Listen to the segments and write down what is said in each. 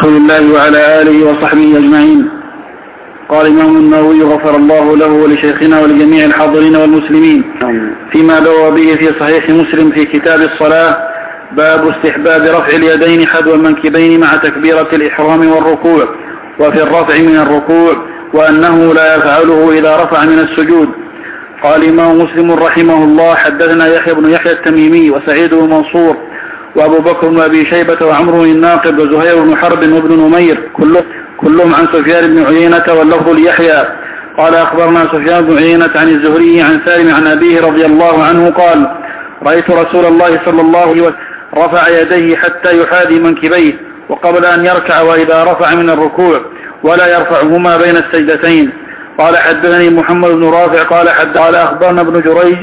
رسول الله وعلى آله وصحبه أجمعين. قال الإمام النووي غفر الله له ولشيخنا ولجميع الحاضرين والمسلمين فيما بوى به في صحيح مسلم في كتاب الصلاة: باب استحباب رفع اليدين حذو المنكبين مع تكبيرة الإحرام والركوع، وفي الرفع من الركوع، وأنه لا يفعله إذا رفع من السجود. قال الإمام مسلم رحمه الله: حدثنا يحيى بن يحيى التميمي وسعيد بن منصور وأبو بكر بن أبي شيبة وعمرو الناقد وزهير بن حرب وابن نمير كلهم عن سفيان بن عيينة، واللفظ ليحيى قال: أخبرنا سفيان بن عيينة عن الزهري عن سالم عن أبيه رضي الله عنه قال: رأيت رسول الله صلى الله عليه وسلم رفع يديه حتى يحاذي منكبيه وقبل أن يركع وإذا رفع من الركوع، ولا يرفعهما بين السجدتين. قال: حدثني محمد بن رافع قال أخبرنا ابن جريج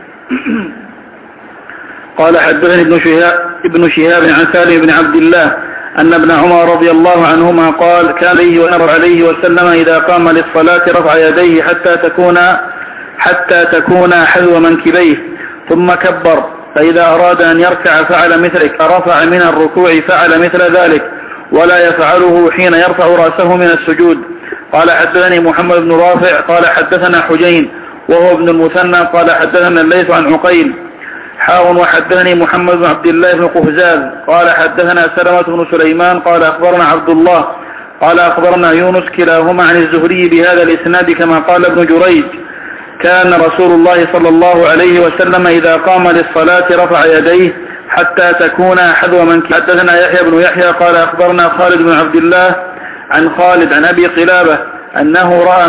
قال حدثني ابن شهاب عن سالم بن عبد الله أن ابن عمر رضي الله عنهما قال: كان عليه وسلم إذا قام للصلاة رفع يديه حتى تكون حذو منكبيه، ثم كبر، فإذا أراد أن يركع فعل مثلك، فرفع من الركوع فعل مثل ذلك، ولا يفعله حين يرفع رأسه من السجود. قال: حدثني محمد بن رافع قال حدثنا حجين وهو ابن المثنى قال حدثنا الليث عن عقيل وحدثني محمد بن عبد الله بن قفزاز قال حدثنا سلمة بن سليمان قال أخبرنا عبد الله قال أخبرنا يونس كلاهما عن الزهري بهذا الإسناد كما قال ابن جريج: كان رسول الله صلى الله عليه وسلم إذا قام للصلاة رفع يديه حتى تكون حذو منكبيه. حدثنا يحيى بن يحيى قال أخبرنا خالد بن عبد الله عن خالد عن أبي قلابة أنه رأى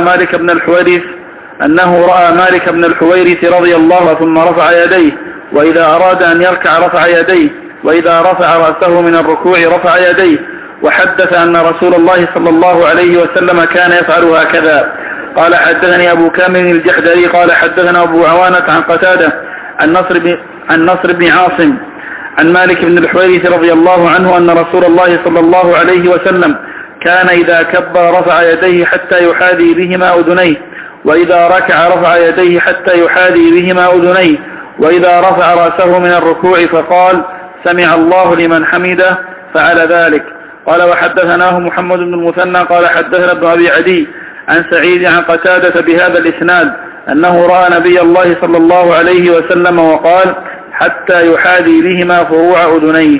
مالك بن الحويرث رضي الله عنه ثم رفع يديه، وإذا أراد أن يركع رفع يديه، وإذا رفع رأسه من الركوع رفع يديه، وحدث أن رسول الله صلى الله عليه وسلم كان يفعل هكذا. قال: حدثني أبو كامل الجحدري قال حدثنا أبو عوانة عن قتادة عن نصر بن عاصم عن مالك بن الحويرث رضي الله عنه أن رسول الله صلى الله عليه وسلم كان إذا كبر رفع يديه حتى يحاذي بهما أذنيه، وإذا ركع رفع يديه حتى يحاذي بهما أذنيه، وإذا رفع رأسه من الركوع فقال: سمع الله لمن حمده، فعل ذلك. قال: وحدثناه محمد بن المثنى قال حدثنا ابن أبي عدي عن سعيد عن قتادة بهذا الإسناد أنه رأى نبي الله صلى الله عليه وسلم وقال: حتى يحاذي بهما فروع أذنيه.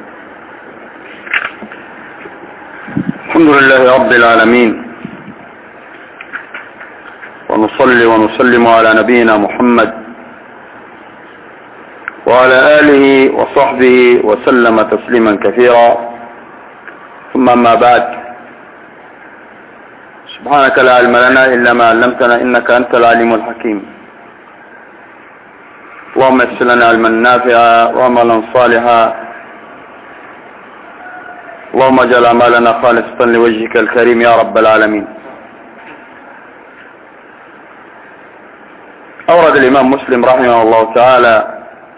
الحمد لله رب العالمين، ونصلي ونسلم على نبينا محمد وعلى آله وصحبه وسلم تسليما كثيرا، ثم ما بعد. سبحانك لا علم لنا إلا ما علمتنا إنك أنت العليم الحكيم. اللهم يسر لنا علما نافعا وعملا صالحا، اللهم اجعل أعمالنا خالصة لوجهك الكريم يا رب العالمين. أورد الإمام مسلم رحمه الله تعالى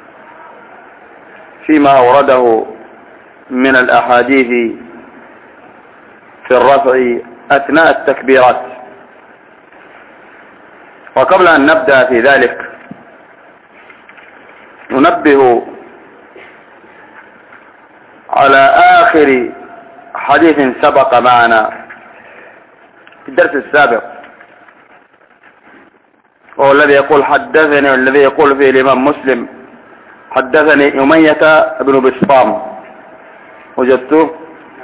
فيما أورده من الأحاديث في الرفع أثناء التكبيرات. وقبل أن نبدأ في ذلك ننبه على آخر حديث سبق معنا في الدرس السابق، وهو الذي يقول فيه الإمام مسلم: حدثني أمية بن بسطام. وجدته؟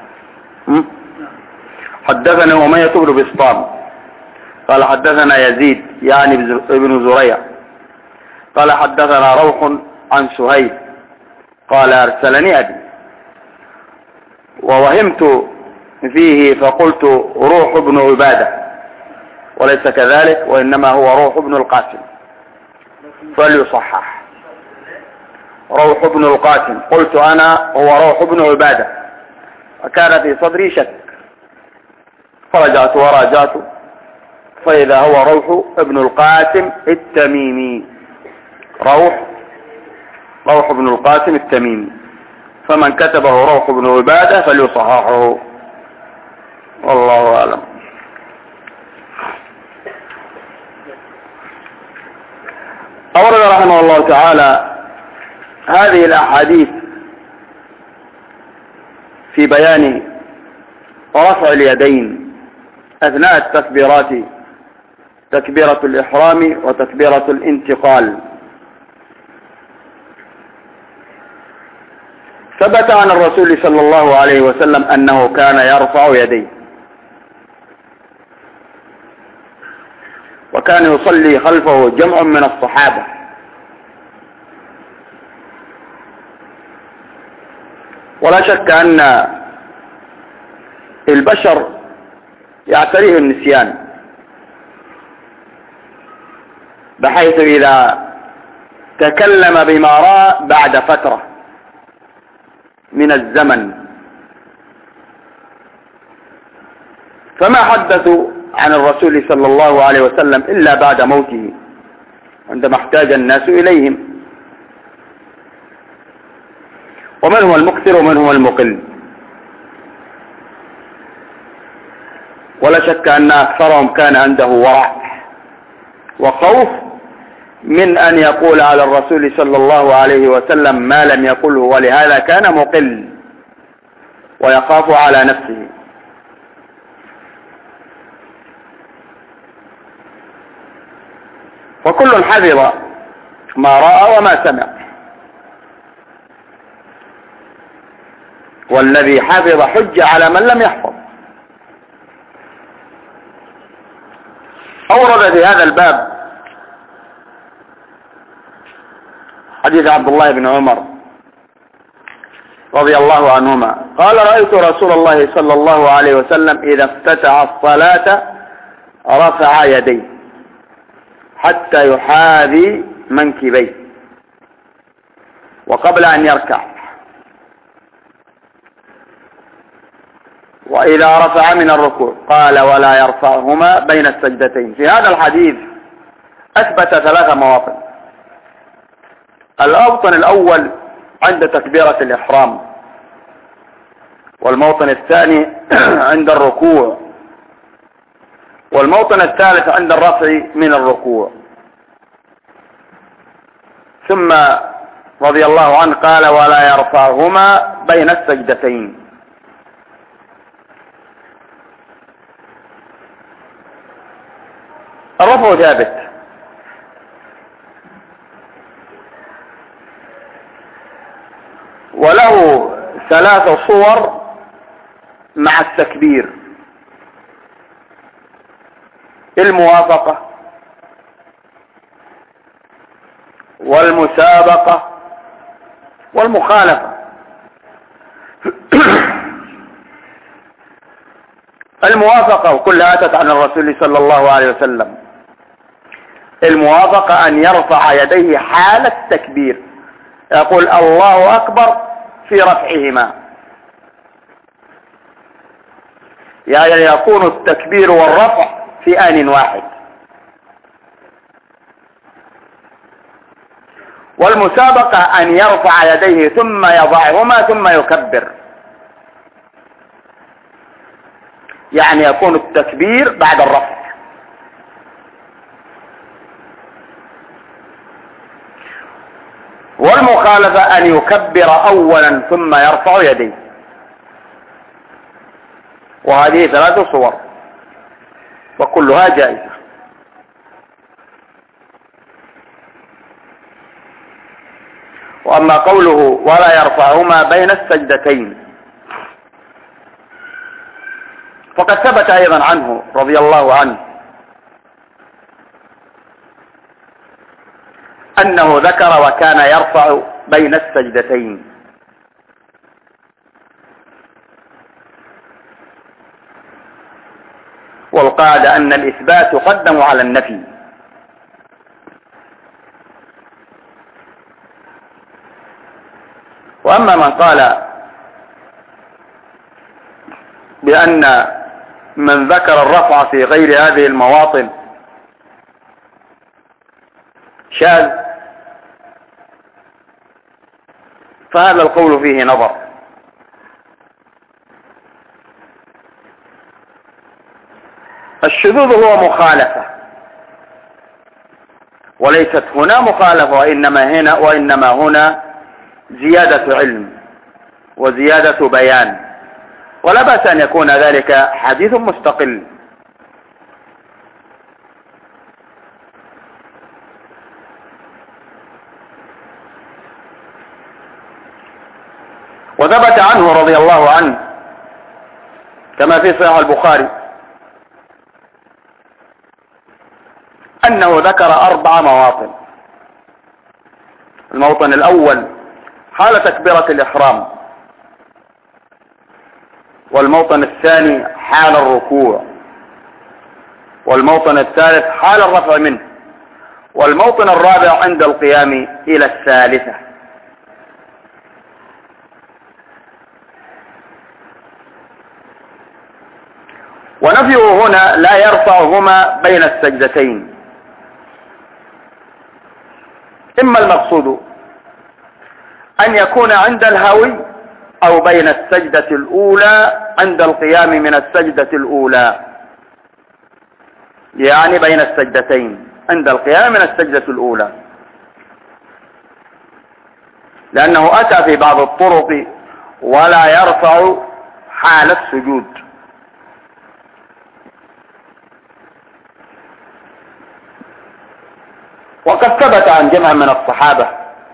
حدثني أمية بن بسطام قال حدثنا يزيد يعني ابن زريع قال حدثنا روح عن سهيل قال أرسلني أبي، ووهمت فيه فقلت روح بن عبادة، وليس كذلك، وإنما هو روح بن القاسم، فليصحح. روح بن القاسم، قلت أنا هو روح بن عبادة، وكان في صدري شك، فرجعت وراجعت فإذا هو روح ابن القاسم التميمي، روح ابن القاسم التميمي، فمن كتبه روح ابن عبادة فليصححه، والله أعلم. أورد رحمه الله تعالى هذه الأحاديث في بيان ورفع اليدين أثناء التكبيرات، تكبيرة الإحرام وتكبيرة الانتقال. ثبت عن الرسول صلى الله عليه وسلم أنه كان يرفع يديه، وكان يصلي خلفه جمع من الصحابة، ولا شك أن البشر يعتريه النسيان، بحيث إذا تكلم بما رأى بعد فترة من الزمن فما حدثوا عن الرسول صلى الله عليه وسلم إلا بعد موته عندما احتاج الناس إليهم، ومنهم المكثر ومنهم المقل. ولا شك أن أكثرهم كان عنده ورع وخوف من أن يقول على الرسول صلى الله عليه وسلم ما لم يقله، ولهذا كان مقل ويخاف على نفسه. وكل حفظ ما رأى وما سمع، والذي حفظ حج على من لم يحفظ. أورد في هذا الباب حديث عبد الله بن عمر رضي الله عنهما قال: رأيت رسول الله صلى الله عليه وسلم إذا افتتح الصلاة رفع يديه حتى يحاذي منكبيه وقبل أن يركع، وإذا رفع من الركوع قال: ولا يرفعهما بين السجدتين. في هذا الحديث أثبت 3 مواطن. الموطن الأول عند تكبيرة الإحرام، والموطن الثاني عند الركوع، والموطن الثالث عند الرفع من الركوع. ثم رضي الله عنه قال: ولا يرفعهما بين السجدتين. الرفع ثابت، وله 3 صور مع التكبير: الموافقة والمسابقة والمخالفة. الموافقة كلها أتت عن الرسول صلى الله عليه وسلم. الموافقة أن يرفع يديه حال التكبير، يقول الله أكبر في رفعهما، يعني يكون التكبير والرفع في آن واحد. والمسابقة أن يرفع يديه ثم يضعهما ثم يكبر، يعني يكون التكبير بعد الرفع. والمخالفة أن يكبر أولا ثم يرفع يديه، وهذه 3 صور وكلها جائزة. وأما قوله ولا يرفعهما بين السجدتين فقد ثبت أيضا عنه رضي الله عنه أنه ذكر وكان يرفع بين السجدتين. والقاعدة أن الإثبات يقدم على النفي. وأما من قال بأن من ذكر الرفع في غير هذه المواطن شاذ، فهذا القول فيه نظر. الشذوذ هو مخالفة، وليست هنا مخالفة، وإنما هنا زيادة علم وزيادة بيان ولا بأس أن يكون ذلك حديث مستقل. وثبت عنه رضي الله عنه كما في صحيح البخاري أنه ذكر 4 مواطن. الموطن الأول حال تكبيرة الإحرام، والموطن الثاني حال الركوع، والموطن الثالث حال الرفع منه، والموطن الرابع عند القيام إلى الثالثة. ونفيه هنا لا يرفعهما بين السجدتين، إما المقصود أن يكون عند الهوي أو بين السجدة الأولى عند القيام من السجدة الأولى، يعني بين السجدتين عند القيام من السجدة الأولى، لأنه أتى في بعض الطرق ولا يرفع حال السجود. وقد ثبت عن جمع من الصحابة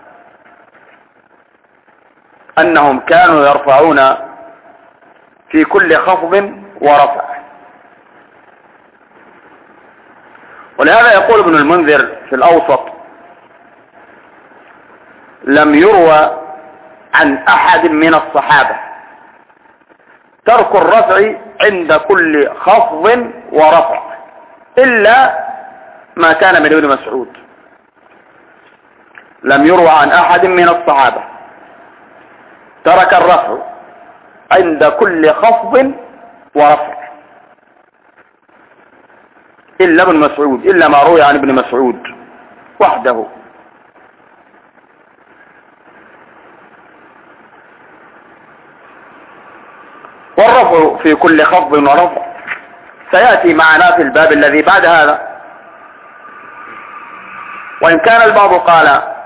أنهم كانوا يرفعون في كل خفض ورفع. ولهذا يقول ابن المنذر في الأوسط: لم يروى عن أحد من الصحابة ترك الرفع عند كل خفض ورفع إلا ما كان من ابن مسعود. لم يروى عن أحد من الصحابة ترك الرفع عند كل خفض ورفع إلا ابن مسعود، إلا ما روي عن ابن مسعود وحده. والرفع في كل خفض ورفع سيأتي معنا في الباب الذي بعد هذا. وإن كان البعض قال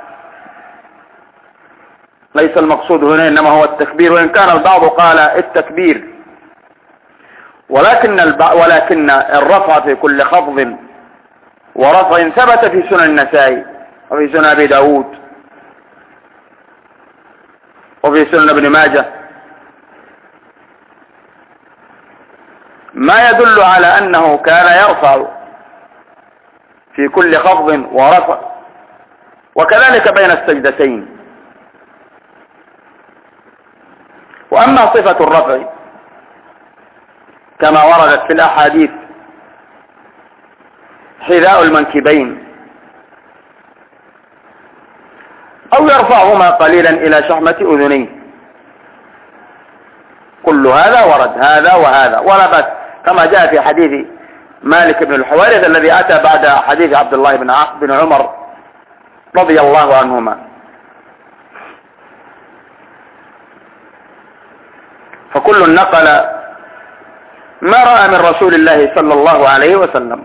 ليس المقصود هنا إنما هو التكبير، وإن كان البعض قال التكبير، ولكن الرفع في كل خفض ورفع ثبت في سنن النسائي وفي سنن أبي داود وفي سنن ابن ماجه ما يدل على أنه كان يرفع في كل خفض ورفع، وكذلك بين السجدتين. وأما صفة الرفع كما وردت في الأحاديث حذاء المنكبين أو يرفعهما قليلا إلى شحمة أذنيه، كل هذا ورد، هذا وهذا، ولا بأس، كما جاء في حديث مالك بن الحويرث الذي أتى بعد حديث عبد الله بن عمر رضي الله عنهما. فكل نقل ما رأى من رسول الله صلى الله عليه وسلم.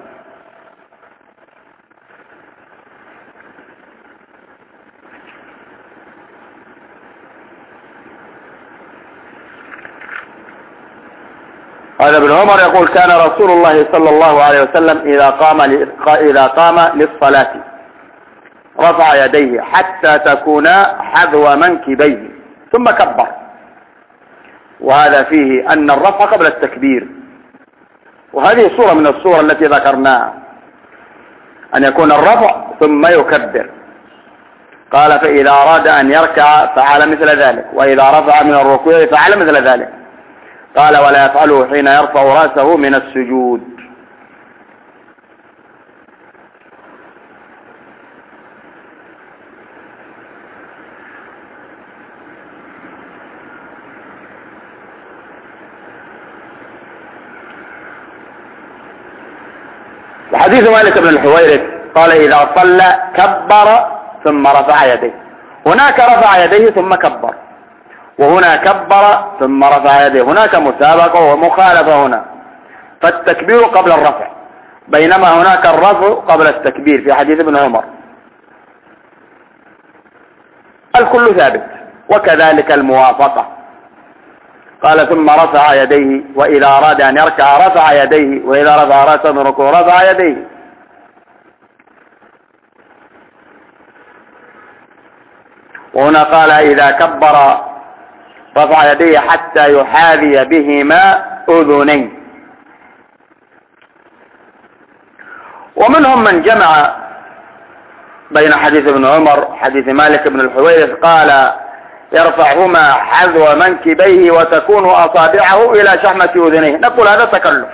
هذا ابن عمر يقول: كان رسول الله صلى الله عليه وسلم إذا قام للصلاة رفع يديه حتى تكونا حذو منكبيه ثم كبر. وهذا فيه أن الرفع قبل التكبير، وهذه صورة من الصور التي ذكرناها، أن يكون الرفع ثم يكبر. قال: فإذا أراد أن يركع فعل مثل ذلك، وإذا رفع من الركوع فعل مثل ذلك. قال: ولا يفعله حين يرفع رأسه من السجود. وحديث مالك بن الحويرث قال: إذا صلى كبر ثم رفع يديه. هناك رفع يديه ثم كبر، وهنا كبر ثم رفع يديه. هناك مسابقة ومخالفة هنا، فالتكبير قبل الرفع، بينما هناك الرفع قبل التكبير في حديث ابن عمر. الكل ثابت، وكذلك الموافقة. قال ثم رفع يديه، وإذا أراد أن يركع رفع يديه، وإذا رفع رأسه من ركوع رفع يديه. وهنا قال إذا كبر رفع يديه حتى يحاذي بهما أذنيه. ومنهم من جمع بين حديث ابن عمر حديث مالك بن الحويرث قال يرفعهما حذو منكبيه وتكون أصابعه إلى شحمة أذنيه. نقول هذا تكلف،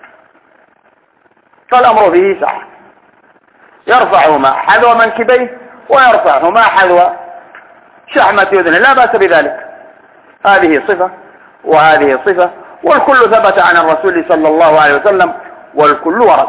فالأمر فيه سعة، يرفعهما حذو منكبيه ويرفعهما حذو شحمة أذنيه، لا بأس بذلك. هذه صفة وهذه صفة، والكل ثبت عن الرسول صلى الله عليه وسلم، والكل ورد.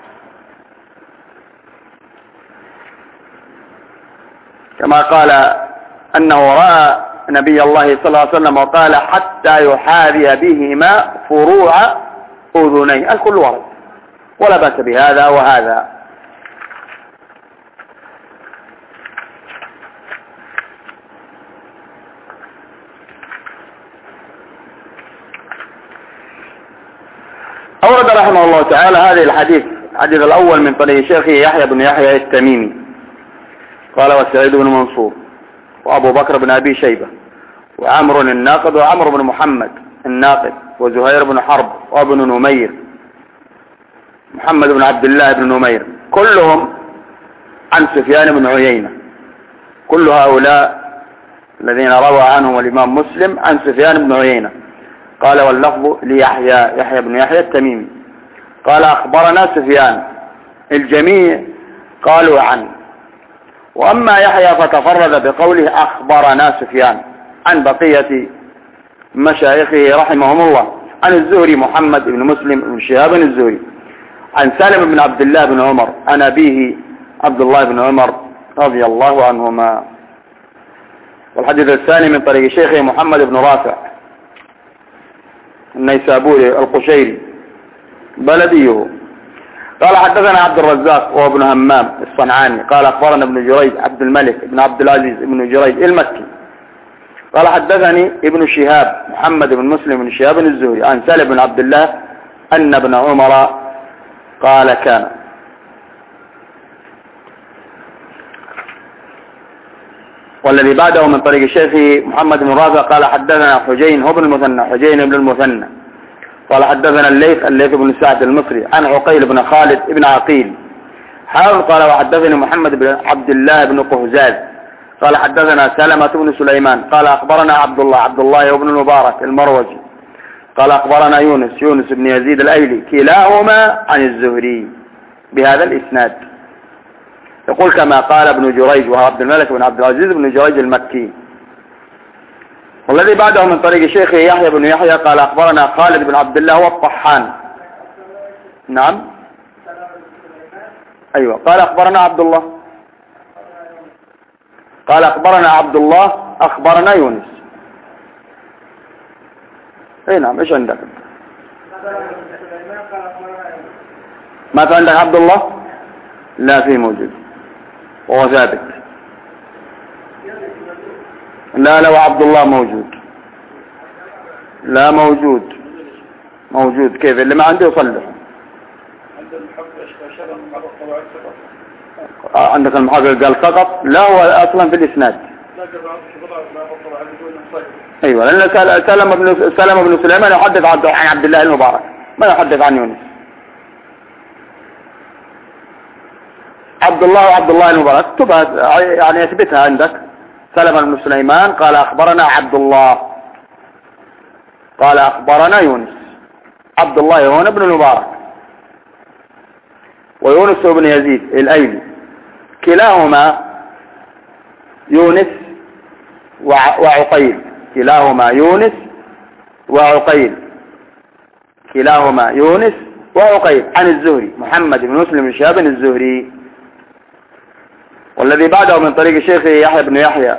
كما قال أنه رأى نبي الله صلى الله عليه وسلم وقال حتى يحاذي بهما فروع أذنيه، الكل ورد ولا بأس بهذا وهذا. أورد رحمه الله تعالى هذه الحديث الأول من طريق شيخه يحيى بن يحيى التميمي قال وسعيد بن منصور وأبو بكر بن أبي شيبة وعمر الناقد وعمر بن محمد الناقد وزهير بن حرب وابن نمير محمد بن عبد الله بن نمير، كلهم عن سفيان بن عيينة. كل هؤلاء الذين روى عنهم الإمام مسلم عن سفيان بن عيينة. قال واللفظ يحيى بن يحيى التميمي قال أخبرنا سفيان، الجميع قالوا عنه. وأما يحيى فتفرد بقوله أخبرنا سفيان عن بقية مشايخه رحمهم الله، عن الزهري محمد بن مسلم بن شهاب الزهري، عن سالم بن عبد الله بن عمر، عن أبيه عبد الله بن عمر رضي الله عنهما. والحديث الثاني من طريق شيخه محمد بن رافع النيسابوري القشيري بلديه قال حدثنا عبد الرزاق وابن همام الصنعاني قال أخبرنا ابن جريج عبد الملك بن عبد العزيز بن جريج المكي قال حدثني ابن شهاب محمد بن مسلم بن شهاب الزهري عن سالم بن عبد الله أن ابن عمر قال كان. والذي بعده من طريق الشيخ محمد بن رافع قال حدثنا حجين هو بن المثنى حجين بن المثنى قال حدثنا الليث بن سعد المصري عن عقيل بن خالد بن عقيل قال وحدثني محمد بن عبد الله بن قهزاز قال حدثنا سلمة بن سليمان قال أخبرنا عبد الله بن المبارك المروزي قال أخبرنا يونس بن يزيد الأيلي كلاهما عن الزهري بهذا الإسناد. يقول كما قال ابن جريج وهو عبد الملك بن عبد العزيز بن جريج المكي. والذي بعده من طريق شيخه يحيى بن يحيى قال أخبرنا خالد بن عبد الله والطحان. نعم أيوة قال أخبرنا عبد الله قال أخبرنا عبد الله أخبرنا يونس. اي نعم ايش عندك؟ ما في عندك عبد الله؟ لا في موجود وهو ثابت. لا وعبد الله موجود. لا موجود كيف اللي ما عنده يصلح. عندك المحقق قال سقط. لا هو اصلا في الاسناد. ايوه لان سلم بن سليمان يحدث عن عبد الله المبارك ما يحدث عن يونس. عبد الله المبارك اكتبها يعني اثبتها عندك. سلم بن سليمان قال اخبرنا عبد الله قال اخبرنا يونس. عبد الله هنا بن المبارك ويونس بن يزيد الايلي كلاهما يونس وعقيل كلاهما يونس وعقيل عن الزهري محمد بن مسلم بن شهاب الزهري. والذي بعده من طريق الشيخ يحيى بن يحيى.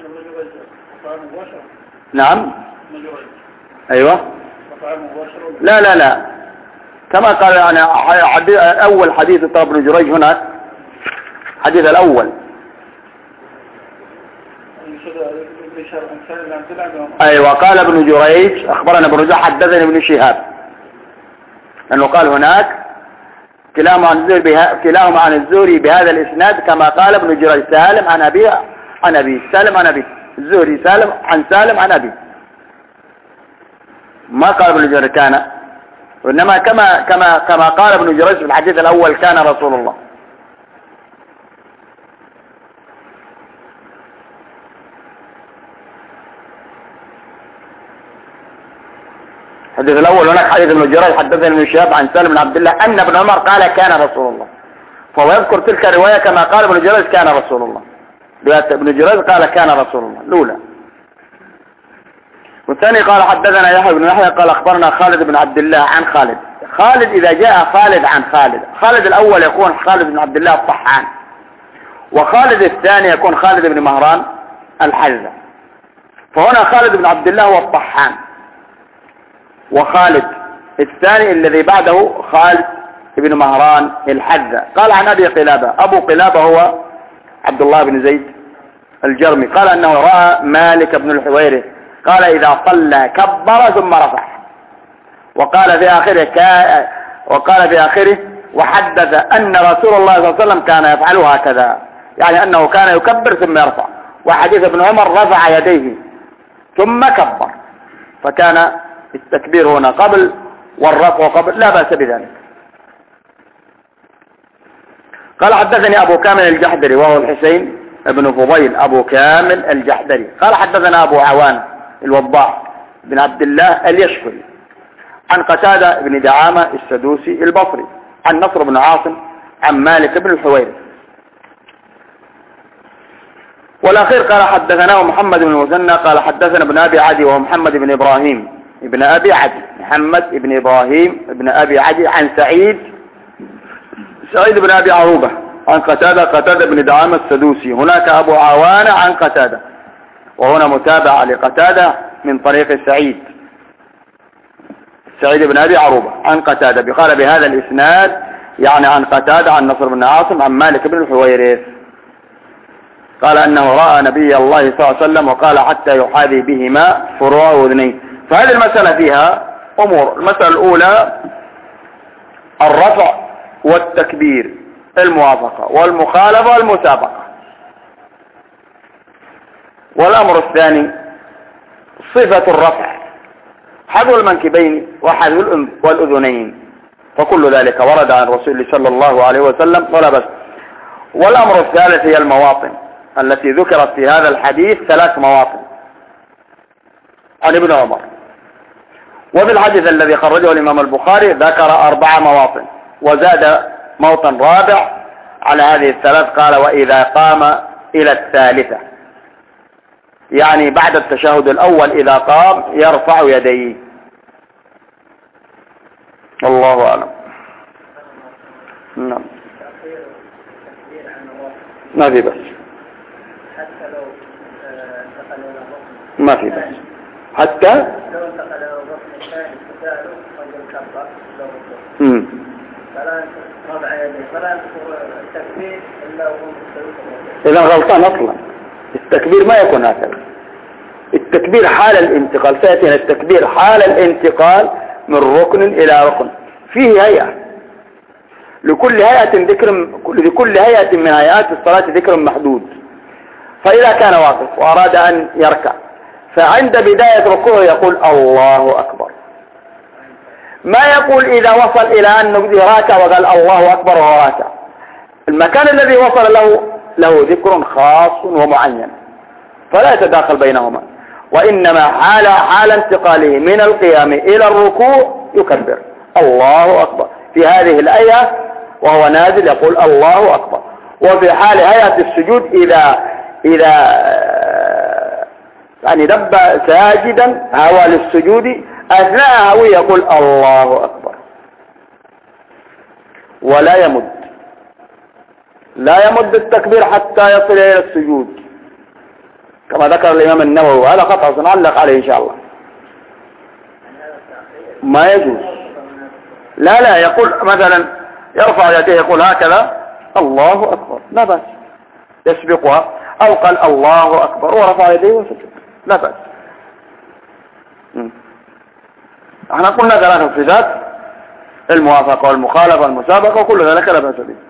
نعم ايوه لا كما قال يعني اول حديث طرف بن جريج هناك حديث الاول أيوة قال ابن جريج أخبرنا ابن جريج حدثني ابن شهاب أنه قال هناك كلاهما عن الزهري بهذا الإسناد كما قال ابن جريج سالم عن أبي سالم عن أبي الزهري سالم عن أبي ما قال ابن جريج كان وإنما كما قال ابن جريج في الحديث الأول كان رسول الله. الحديث الأول هناك حديث ابن جريج حدثني ابن شهاب عن سالم بن عبد الله أن ابن عمر قال كان رسول الله، فهو يذكر تلك الرواية كما قال ابن جريج كان رسول الله. ابن جريج قال كان رسول الله الأولى. والثاني قال حدثنا يحيى بن يحيى قال أخبرنا خالد بن عبد الله عن خالد إذا جاء خالد عن خالد الأول يكون خالد بن عبد الله الطحان، وخالد الثاني يكون خالد بن مهران الحذا. فهنا خالد بن عبد الله هو الطحان، وخالد الثاني الذي بعده خالد بن مهران الحذا. قال عن أبي قلابة، أبو قلابة هو عبد الله بن زيد الجرمي، قال أنه رأى مالك بن الحويرث قال إذا صلى كبر ثم رفع، وقال في آخره وحدث أن رسول الله صلى الله عليه وسلم كان يفعل هكذا، يعني أنه كان يكبر ثم يرفع. وحديث ابن عمر رفع يديه ثم كبر، فكان التكبير هنا قبل والرفع قبل، لا بأس بذلك. قال حدثني أبو كامل الجحدري وهو الحسين بن فضيل أبو كامل الجحدري قال حدثنا أبو عوان الوضاح بن عبد الله اليشكري عن قتادة بن دعامة السدوسي البصري عن نصر بن عاصم عن مالك بن الحويرث. والأخير قال حدثنا محمد بن المثنى قال حدثنا ابن أبي عدي وهو محمد بن إبراهيم ابن أبي عدي، محمد بن إبراهيم ابن أبي عدي عن سعيد بن أبي عروبة عن قتادة بن دعامة السدوسي. هناك أبو عوان عن قتادة، وهنا متابعة لقتادة من طريق سعيد بن أبي عروبة عن قتادة قال بهذا الإسناد، يعني عن قتادة عن نصر بن عاصم عن مالك بن الحويرث قال أنه رأى نبي الله صلى الله عليه وسلم وقال حتى يحاذي بهما فروع أذنيه. فهذه المسألة فيها أمور. المسألة الأولى الرفع والتكبير، الموافقة والمخالفة والمسابقة. والأمر الثاني صفة الرفع، حذو المنكبين وحذو والأذنين، فكل ذلك ورد عن رسول صلى الله عليه وسلم ولا بس. والأمر الثالث هي المواطن التي ذكرت في هذا الحديث، 3 مواطن عن ابن عمر. وفي الحديث الذي خرجه الإمام البخاري ذكر 4 مواطن وزاد موطن رابع على هذه ال3 قال وإذا قام إلى الثالثة، يعني بعد التشهد الأول إذا قام يرفع يديه. الله أعلم. نعم ما في بس، ما في بس حتى لو انتقل الركن الثاني فساله ويكبر فلا رفع يديه فلا التكبير الا وهو مستوي. اذا غلطان اصلا التكبير ما يكون هكذا. التكبير حال الانتقال، سيأتينا التكبير حال الانتقال من ركن الى ركن، فيه هيئة لكل هيئة من هيئات الصلاة ذكر محدود. فإذا كان واقف وأراد أن يركع فعند بداية ركوعه يقول الله أكبر، ما يقول إذا وصل إلى أن راكع وقال الله أكبر وهو راكع. المكان الذي وصل له ذكر خاص ومعين فلا يتداخل بينهما، وإنما حال انتقاله من القيام إلى الركوع يكبر الله أكبر. في هذه الآية وهو نازل يقول الله أكبر. وفي حال هيئة السجود إذا يعني دب ساجدا هوى للسجود أثناء هوي يقول الله أكبر، ولا يمد التكبير حتى يصل إلى السجود كما ذكر الإمام النووي، وهذا قطع سنعلق عليه إن شاء الله. ما يجوز، لا يقول مثلا يرفع يديه يقول هكذا الله أكبر لا بأس، يسبقها، أو قال الله أكبر ورفع يديه وسجد لا بأس. احنا قلنا ثلاث صفات: الموافقة والمخالفة والمسابقة، وكل ذلك لا بأس به.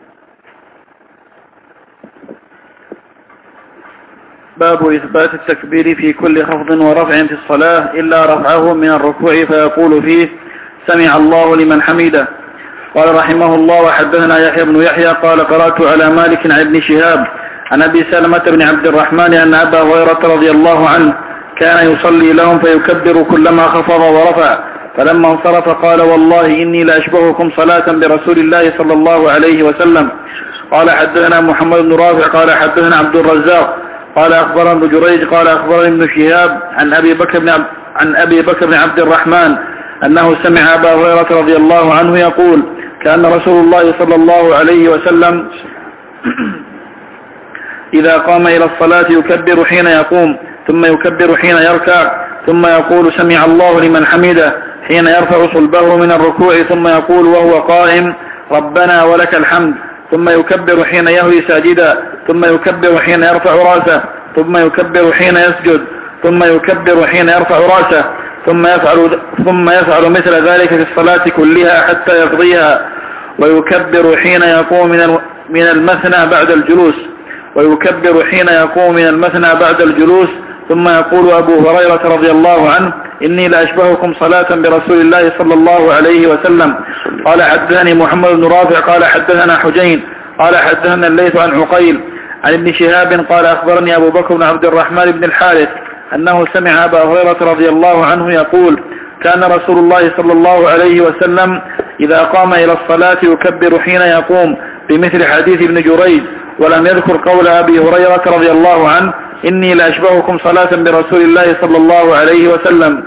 باب إثبات التكبير في كل خفض ورفع في الصلاة إلا رفعه من الركوع فيقول فيه سمع الله لمن حمده. قال رحمه الله: وحدثنا يحيى بن يحيى قال قرأت على مالك عن ابن شهاب عن أبي سلمة بن عبد الرحمن أن أبا هريرة رضي الله عنه كان يصلي لهم فيكبر كلما خفض ورفع، فلما انصرف قال: والله إني لأشبهكم صلاة برسول الله صلى الله عليه وسلم. قال حدثنا محمد بن رافع قال حدثنا عبد الرزاق قال أخبرنا ابن جريج قال أخبرني ابن شهاب عن أبي بكر بن عبد الرحمن أنه سمع أبا هريرة رضي الله عنه يقول: كان رسول الله صلى الله عليه وسلم إذا قام إلى الصلاة يكبر حين يقوم، ثم يكبر حين يركع، ثم يقول سمع الله لمن حمده حين يرفع صلبه من الركوع، ثم يقول وهو قائم ربنا ولك الحمد، ثم يكبر حين يهوي ساجدا، ثم يكبر حين يرفع راسه، ثم يكبر حين يسجد، ثم يكبر حين يرفع راسه، ثم يفعل مثل ذلك في الصلاة كلها حتى يقضيها، ويكبر حين يقوم من المثنى بعد الجلوس، ويكبر حين يقوم من المثنى بعد الجلوس. ثم يقول أبو هريرة رضي الله عنه: إني لأشبهكم صلاة برسول الله صلى الله عليه وسلم. قال حدثني محمد بن رافع قال حدثنا حجين قال حدثنا الليث عن عقيل عن ابن شهاب قال أخبرني أبو بكر بن عبد الرحمن بن الحارث أنه سمع أبا هريرة رضي الله عنه يقول: كان رسول الله صلى الله عليه وسلم إذا قام إلى الصلاة يكبر حين يقوم، بمثل حديث ابن جريج، ولم يذكر قول أبي هريرة رضي الله عنه: إني لأشبهكم صلاة برسول الله صلى الله عليه وسلم.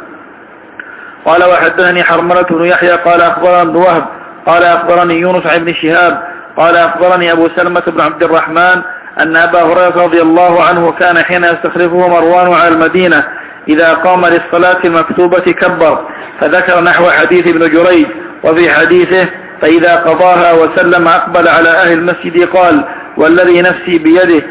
قال وحدثني حرملة بن يحيى قال أخبرنا ابن وهب قال أخبرني يونس عن ابن شهاب قال أخبرني أبو سلمة بن عبد الرحمن أن أبا هريرة رضي الله عنه كان حين يستخلفه مروان على المدينة إذا قام للصلاة المكتوبة كبر، فذكر نحو حديث ابن جريج. وفي حديثه: فإذا قضاها وسلم أقبل على أهل المسجد قال: والذي نفسي بيده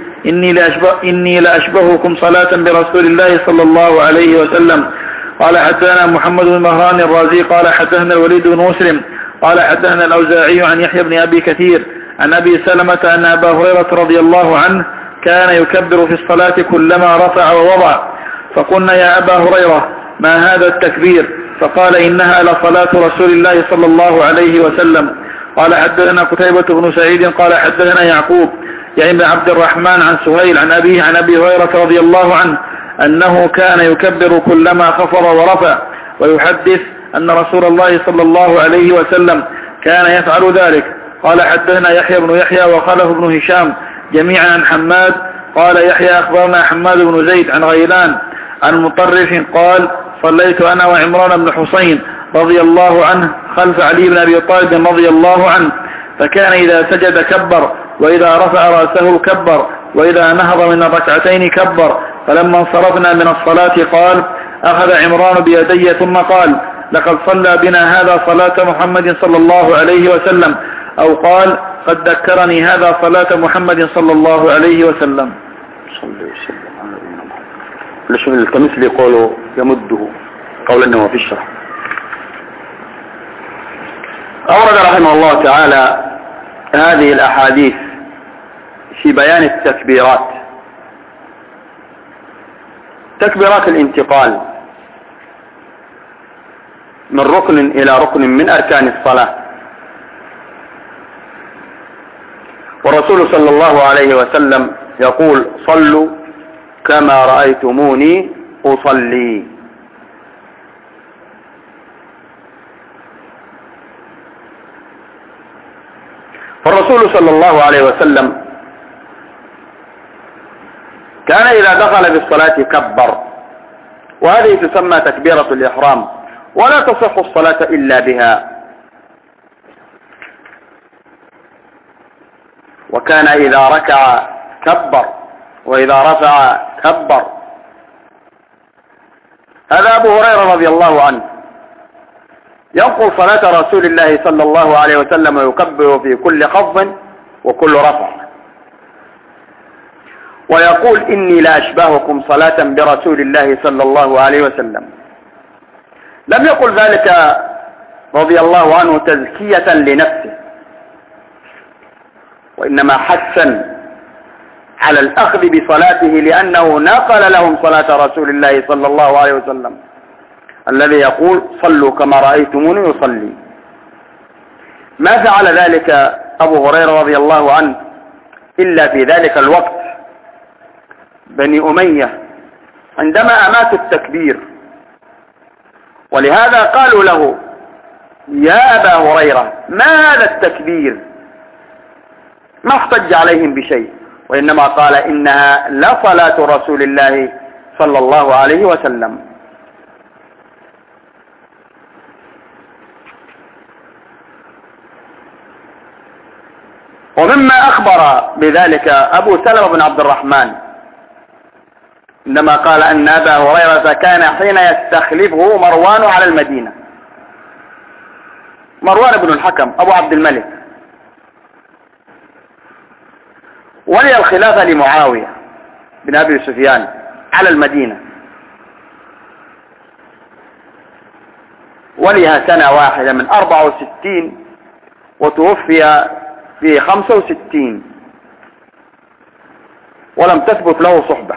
إني لأشبهكم صلاة برسول الله صلى الله عليه وسلم. قال حدثنا محمد بن مهران الرازي قال حدثنا الوليد بن مسلم قال حدثنا الأوزاعي عن يحيى بن أبي كثير عن أبي سلمة أن أبا هريرة رضي الله عنه كان يكبر في الصلاة كلما رفع ووضع، فقلنا: يا أبا هريرة ما هذا التكبير؟ فقال: إنها لصلاة رسول الله صلى الله عليه وسلم. قال حدثنا قتيبة بن سعيد قال حدثنا يعقوب يعني بن عبد الرحمن عن سهيل عن أبيه عن أبي هريرة رضي الله عنه أنه كان يكبر كلما خفض ورفع، ويحدث أن رسول الله صلى الله عليه وسلم كان يفعل ذلك. قال حدثنا يحيى بن يحيى وخلف بن هشام جميعا عن حماد قال يحيى أخبرنا حماد بن زيد عن غيلان عن مطرف قال: صليت أنا وعمران بن حسين رضي الله عنه خلف علي بن أبي طالب رضي الله عنه، فكان إذا سجد كبر، وإذا رفع رأسه كبر، وإذا نهض من الركعتين كبر. فلما انصرفنا من الصلاة قال: أخذ عمران بيدي ثم قال: لقد صلى بنا هذا صلاة محمد صلى الله عليه وسلم، أو قال: قد ذكرني هذا صلاة محمد صلى الله عليه وسلم. ليش الكمثل يقولوا يمده قول أنه في الشرح. أورد رحمه الله تعالى هذه الأحاديث في بيان التكبيرات، تكبيرات الانتقال من ركن إلى ركن من أركان الصلاة. والرسول صلى الله عليه وسلم يقول: صلوا كما رأيتموني أصلي. فالرسول صلى الله عليه وسلم كان إذا دخل في الصلاة كبر، وهذه تسمى تكبيرة الإحرام، ولا تصح الصلاة إلا بها. وكان إذا ركع كبر، وإذا رفع كبر. هذا أبو هريرة رضي الله عنه ينقل صلاة رسول الله صلى الله عليه وسلم ويكبر في كل خفض وكل رفع. ويقول إني لا أشبهكم صلاة برسول الله صلى الله عليه وسلم. لم يقل ذلك رضي الله عنه تزكية لنفسه، وإنما حثا على الأخذ بصلاته، لأنه نقل لهم صلاة رسول الله صلى الله عليه وسلم الذي يقول صلوا كما رأيتموني يصلي. ما فعل ذلك أبو هريرة رضي الله عنه إلا في ذلك الوقت بني أمية عندما أماتوا التكبير، ولهذا قالوا له يا أبا هريرة ما هذا التكبير؟ ما احتج عليهم بشيء، وإنما قال إنها لصلاة رسول الله صلى الله عليه وسلم. ومما أخبر بذلك أبو سلمة بن عبد الرحمن عندما قال أن أبا هريرة كان حين يستخلفه مروان على المدينة، مروان بن الحكم أبو عبد الملك ولي الخلافة لمعاوية بن أبي سفيان على المدينة، وليها سنة واحدة من 64 وتوفي في 65 ولم تثبت له صحبة.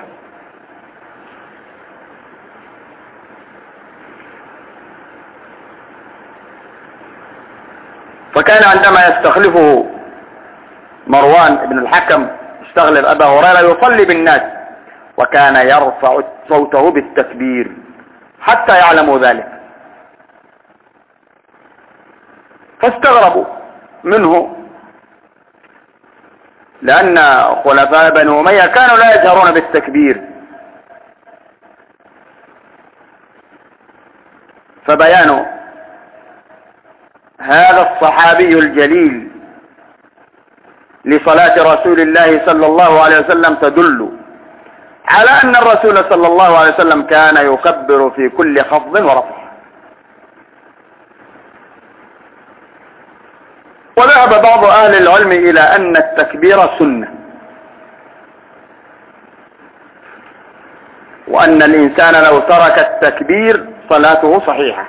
فكان عندما يستخلفه مروان بن الحكم استخلف أبا هريرة يصلي بالناس، وكان يرفع صوته بالتكبير حتى يعلموا ذلك، فاستغربوا منه، لأن خلفاء بني أمية كانوا لا يجهرون بالتكبير. فبيان هذا الصحابي الجليل لصلاة رسول الله صلى الله عليه وسلم تدل على أن الرسول صلى الله عليه وسلم كان يكبر في كل خفض ورفع. وذهب بعض أهل العلم إلى أن التكبير سنة، وأن الإنسان لو ترك التكبير صلاته صحيحة،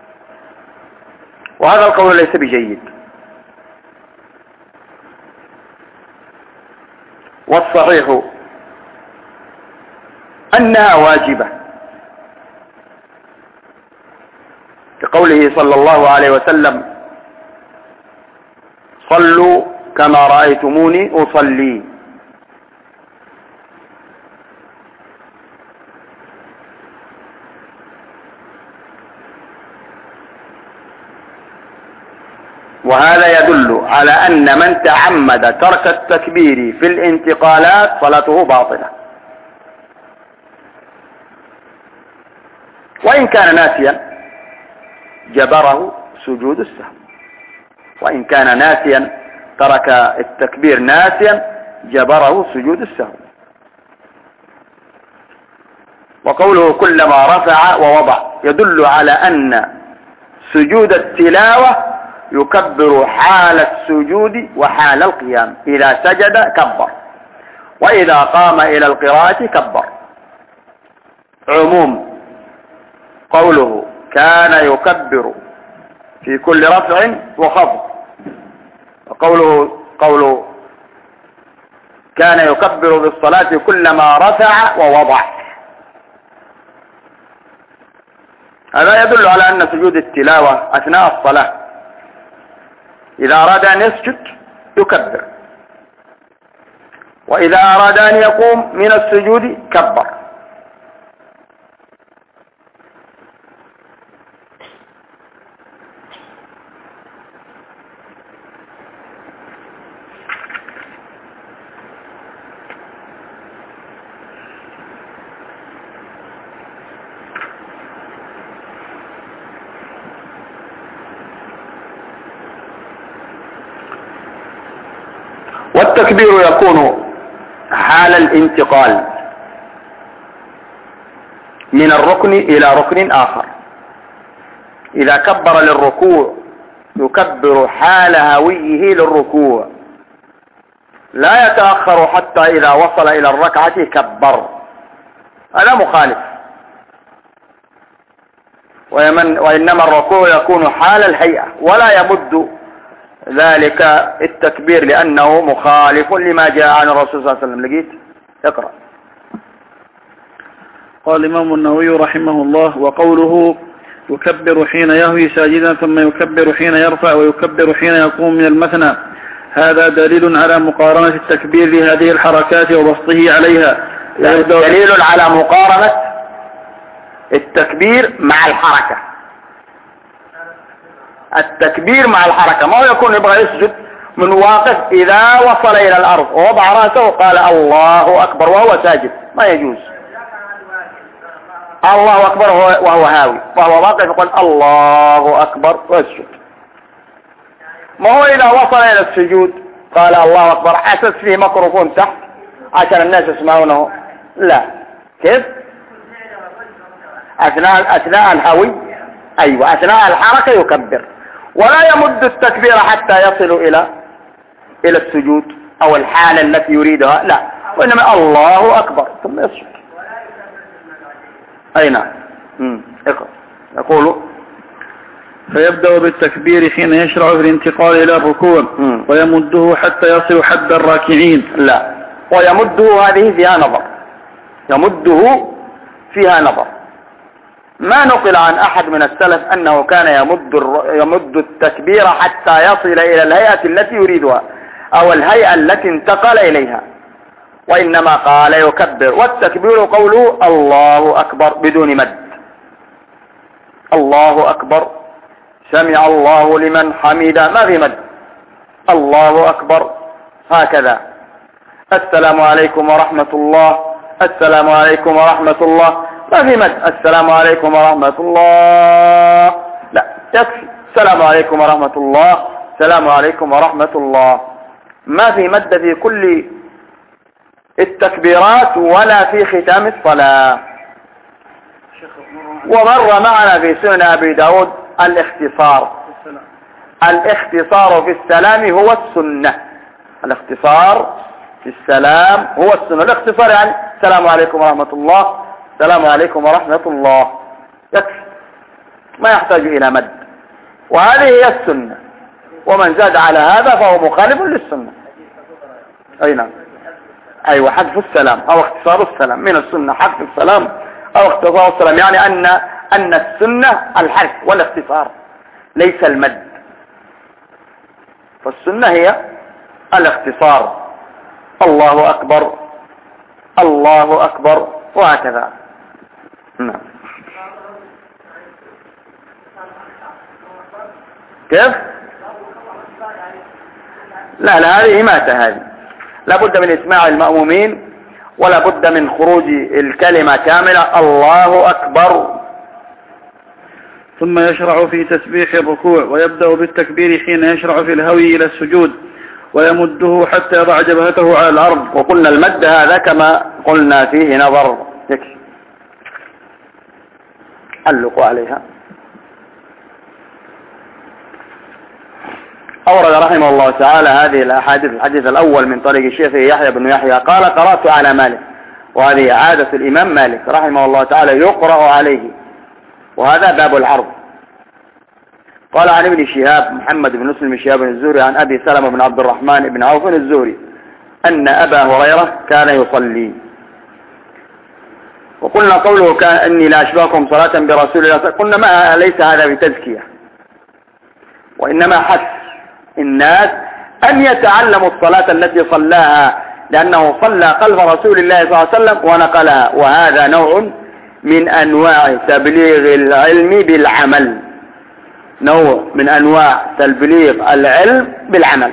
وهذا القول ليس بجيد. والصحيح أنها واجبة، كقوله صلى الله عليه وسلم صلوا كما رأيتموني أصلي. وهذا يدل على أن من تعمد ترك التكبير في الانتقالات صلاته باطلة، وإن كان ناسيا جبره سجود السهو، وإن كان ناسيا ترك التكبير ناسيا جبره سجود السهو. وقوله كلما رفع ووضع يدل على أن سجود التلاوة يكبر حال السجود وحال القيام، إذا سجد كبر، وإذا قام إلى القراءة كبر. عموم قوله كان يكبر في كل رفع وخفض، وقوله كان يكبر بالصلاة كلما رفع ووضع، هذا يدل على أن سجود التلاوة أثناء الصلاة إذا أراد أن يسجد يكبر، وإذا أراد أن يقوم من السجود كبر. والتكبير يكون حال الانتقال من الركن إلى ركن آخر. إذا كبر للركوع يكبر حال هويه للركوع، لا يتأخر حتى إذا وصل إلى الركعة كبر، هذا مخالف. وإنما الركوع يكون حال الهيئة ولا يمد ذلك التكبير لأنه مخالف لما جاء عن الرسول صلى الله عليه وسلم. لقيت؟ اقرأ. قال الإمام النووي رحمه الله: وقوله يكبر حين يهوي ساجدا ثم يكبر حين يرفع ويكبر حين يقوم من المثنى، هذا دليل على مقارنة التكبير لهذه الحركات وبسطه عليها. دليل على مقارنة التكبير مع الحركة. التكبير مع الحركة، ما هو يكون يبغى يسجد من واقف إذا وصل إلى الأرض ووضع رأسه قال الله أكبر وهو ساجد، ما يجوز. الله أكبر وهو هاوي، وهو واقف يقول الله أكبر ويسجد. ما هو إذا وصل إلى السجود قال الله أكبر أسس فيه ميكروفون تحت عشان الناس يسمعونه، لا. كيف؟ أثناء الهوي، أيوة، أثناء الحركة يكبر، ولا يمد التكبير حتى يصل إلى السجود أو الحالة التي يريدها، لا، وإنما الله أكبر ثم يسجد. أي نعم. اقرأ. يقول: فيبدأ بالتكبير حين يشرع في الانتقال إلى الركوع ويمده حتى يصل حد الراكعين. لا، ويمده هذه فيها نظر، يمده فيها نظر. ما نقل عن أحد من السلف أنه كان يمد التكبير حتى يصل إلى الهيئة التي يريدها أو الهيئة التي انتقل إليها، وإنما قال يكبر، والتكبير قوله الله أكبر بدون مد. الله أكبر سمع الله لمن حمده، ما في مد. الله أكبر هكذا. السلام عليكم ورحمة الله، السلام عليكم ورحمة الله، ما في مد. السلام عليكم ورحمة الله، لا، يكفي السلام عليكم ورحمة الله، السلام عليكم ورحمة الله. ما في مد في كل التكبيرات ولا في ختام الصلاة. ومر معنا في سنن أبي داود الاختصار. الاختصار في السلام هو السنة. الاختصار في السلام هو السنة. الاختصار يعني السلام عليكم ورحمة الله، السلام عليكم ورحمة الله، يكفي، ما يحتاج إلى مد، وهذه هي السنة. ومن زاد على هذا فهو مخالف للسنة. أي نعم، أيوة، حذف السلام أو اختصار السلام من السنة، حذف السلام أو اختصار السلام، يعني أن السنة الحذف والاختصار ليس المد، فالسنة هي الاختصار. الله أكبر الله أكبر وهكذا. نعم. كيف؟ لا لا، هذه ماتة، هذه لا بد من إسماع المأمومين ولا بد من خروج الكلمة كاملة الله أكبر. ثم يشرع في تسبيح الركوع ويبدأ بالتكبير حين يشرع في الهوي إلى السجود ويمده حتى يضع جبهته على الأرض. وقلنا المد هذا كما قلنا فيه نظر، يكفي. علقوا عليها. أورد رحمه الله تعالى هذه الأحاديث. الحديث الأول من طريق الشيخ يحيى بن يحيى قال: قرأت على مالك، وهذه عادة الإمام مالك رحمه الله تعالى يقرأ عليه، وهذا باب العرض. قال عن ابن شهاب محمد بن مسلم بن شهاب الزهري عن أبي سلمة بن عبد الرحمن بن عوف الزهري أن أبا هريرة كان يصلي. وقلنا قوله كان أني لا أشبهكم صلاة برسول الله، قلنا ما ليس هذا بتزكية، وإنما حث الناس أن يتعلموا الصلاة التي صلاها، لأنه صلى قلب رسول الله صلى الله عليه وسلم ونقلها، وهذا نوع من أنواع تبليغ العلم بالعمل، نوع من أنواع تبليغ العلم بالعمل.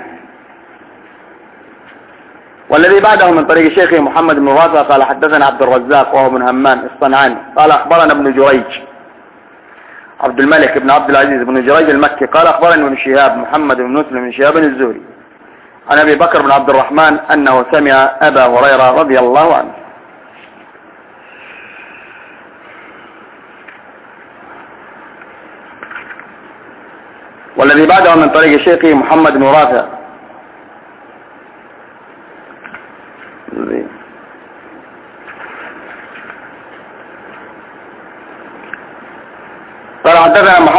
والذي بعده من طريق الشيخ محمد بن رافع قال: حدثنا عبد الرزاق وهو بن همام الصنعاني قال: أخبرنا ابن جريج عبد الملك بن عبد العزيز بن جريج المكي قال: أخبرني ابن شهاب محمد بن مسلم بن شهاب الزهري عن أبي بكر بن عبد الرحمن أنه سمع أبا هريرة رضي الله عنه. والذي بعده من طريق الشيخ محمد بن رافع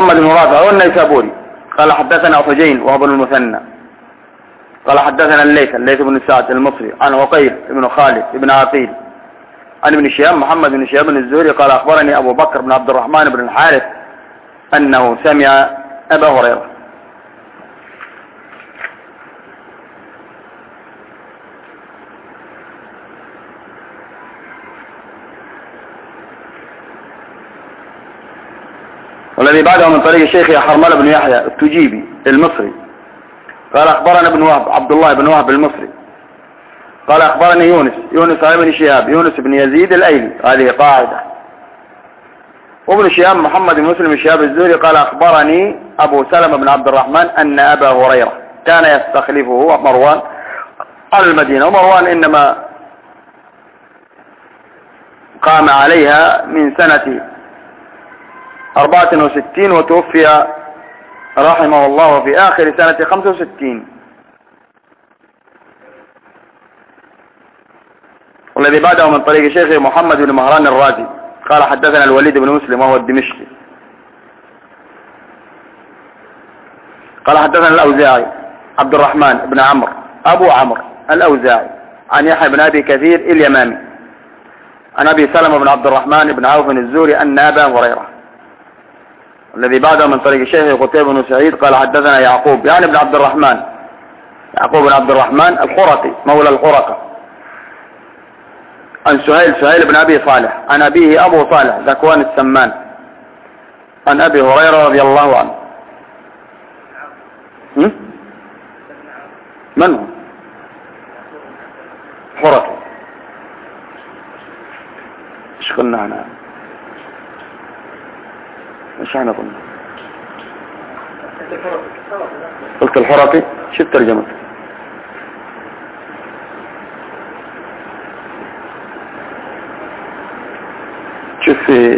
محمد بن رافع والنيسابوري قال حدثنا حجين وهو ابن المثنى قال حدثنا الليث بن سعد المصري عن عقيل بن خالد بن عقيل عن ابن شهاب محمد بن شهاب الزهري قال أخبرني أبو بكر بن عبد الرحمن بن الحارث أنه سمع أبا هريرة. والذي بعده من طريق الشيخ حرملة بن يحيى التجيبي المصري قال أخبرنا ابن وهب عبد الله بن وهب المصري قال أخبرني يونس بن شهاب يونس بن يزيد الأيلي، هذه قاعدة. وابن شهاب محمد بن مسلم بن شهاب الزهري قال أخبرني أبو سلمة بن عبد الرحمن أن أبا هريرة كان يستخلفه مروان على المدينة، ومروان إنما قام عليها من سنة 64 وتوفي رحمه الله في آخر سنة 65. والذي بعده من طريق شيخ محمد بن مهران الرازي قال حدثنا الوليد بن مسلم وهو الدمشقي قال حدثنا الأوزاعي عبد الرحمن بن عمرو أبو عمرو الأوزاعي عن يحيى بن أبي كثير اليمامي عن أبي سلمة بن عبد الرحمن بن عوف الزهري أن أبا هريرة. الذي بعده من طريق الشيخ قتيبة بن سعيد قال حدثنا يعقوب يعني بن عبد الرحمن يعقوب بن عبد الرحمن الخرقي مولى الخرقة عن سهيل بن أبي صالح عن أبيه أبو صالح ذكوان السمان عن أبي هريرة رضي الله عنه. من هو؟ خرقي. ايش قلنا عنها؟ ايش احنا قلنا؟ قلت الحرقي. شو ترجمته؟ شوف في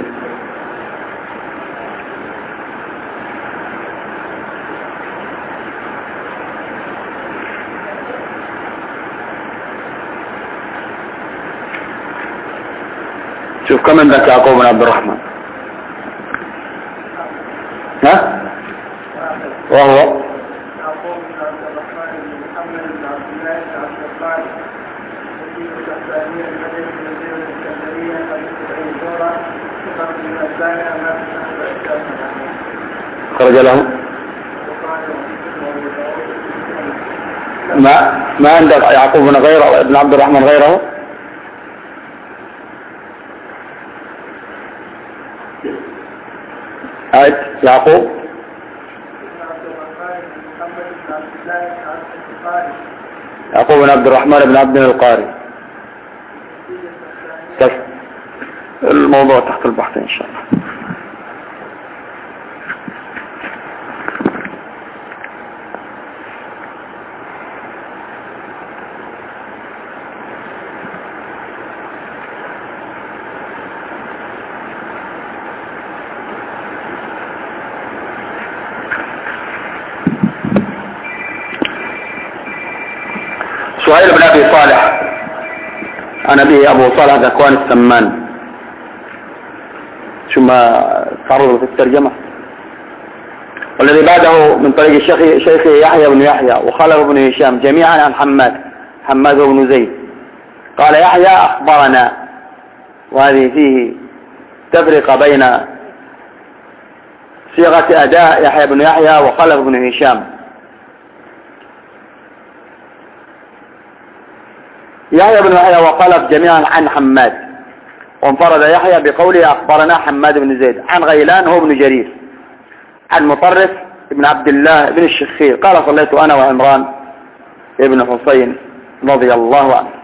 شوف كم عندك يعقوب بن عبد الرحمن ها وهو يعقوب بن عبد الرحمن بن محمد بن عبد الله بن عبد القادر وفيه الأحبانية المدينة المدينة الإسكندرية حديث أي دورة ثقة من الثانية خرج له ما عندك يعقوب بن غيره ابن عبد الرحمن غيره يعقوب يعقوب بن عبد الرحمن بن عبد القاري. الموضوع تحت البحث إن شاء الله. سهيل بن أبي صالح عن أبيه أبو صالح ذكوان السمان. شو ما تعرضوا في الترجمة. والذي بعده من طريق شيخ يحيى بن يحيى وخلف بن هشام جميعا عن حماد بن زيد قال يحيى أخبرنا، وهذه فيه تفرق بين صيغة أداء يحيى بن يحيى وخلف بن هشام. يحيى بن يحيى وخلف جميعا عن حماد، وانفرد يحيى بقوله أخبرنا حماد بن زيد عن غيلان هو بن جرير عن مطرف بن عبد الله بن الشخير قال صليت أنا وعمران ابن حسين رضي الله عنه.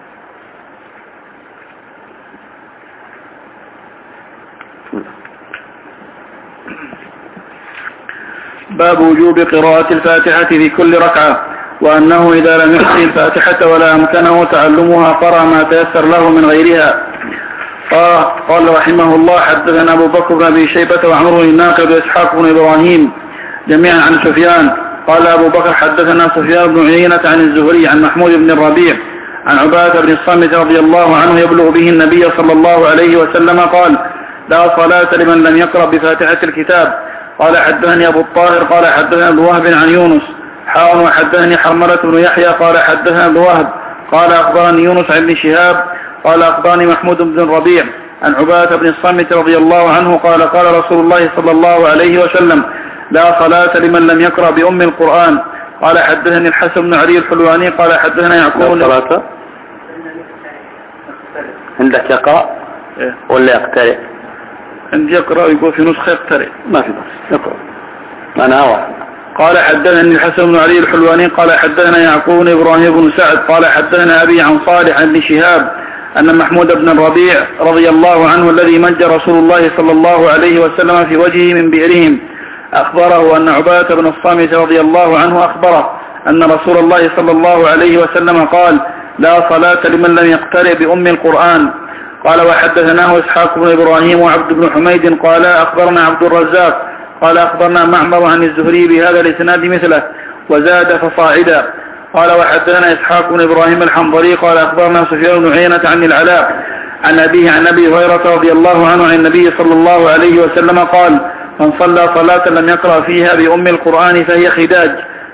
باب وجوب قراءة الفاتحة في كل ركعة، وأنه إذا لم يحصي الفاتحة ولا أمكنه تعلمها قرأ ما تيسر له من غيرها. قال رحمه الله حدثنا أبو بكر بن أبي شيبة وعمر بن الناقد وإسحاق بن إبراهيم جميعا عن سفيان. قال أبو بكر حدثنا سفيان بن عيينة عن الزهري عن محمود بن الربيع عن عبادة بن الصامت رضي الله عنه يبلغ به النبي صلى الله عليه وسلم قال لا صلاة لمن لم يقرأ بفاتحة الكتاب. قال حدثني أبو الطاهر قال حدثنا ابن وهب عن يونس وحدثني حرملة بن يحيى قال حدثنا ابن وهب قال أخبرني يونس عن ابن شهاب قال أخبرني محمود بن الربيع عن عبادة بن الصامت رضي الله عنه قال قال رسول الله صلى الله عليه وسلم لا صلاة لمن لم يقرأ بأم القرآن. قال حدثني الحسن بن علي الحلواني قال حدثنا يعقوب. لا صلاة عندك يقرأ ولا يقترئ؟ عندي يقرأ يقول في نسخة يقترئ ما في بس يقرأ أنا واحد. قال حدثني الحسن بن علي الحلواني قال حدثنا يعقوب بن إبراهيم بن سعد قال حدثنا أبي عن صالح عن ابن شهاب أن محمود بن الربيع رضي الله عنه الذي مج رسول الله صلى الله عليه وسلم في وجهه من بئرهم أخبره أن عبادة بن الصامت رضي الله عنه أخبره أن رسول الله صلى الله عليه وسلم قال لا صلاة لمن لم يقترئ بأم القرآن. قال وحدثناه إسحاق بن إبراهيم وعبد بن حميد قال أخبرنا عبد الرزاق قال أخبرنا معمر عن الزهري بهذا الإسناد مثله وزاد فصاعدا. قال وحدثنا إسحاق بن إبراهيم الحنظلي قال أخبرنا سفيان بن عيينة عن العلاء عن أبيه عن أبي هريرة رضي الله عنه عن النبي صلى الله عليه وسلم قال من صلى صلاة لم يقرأ فيها بأم القرآن فهي خداج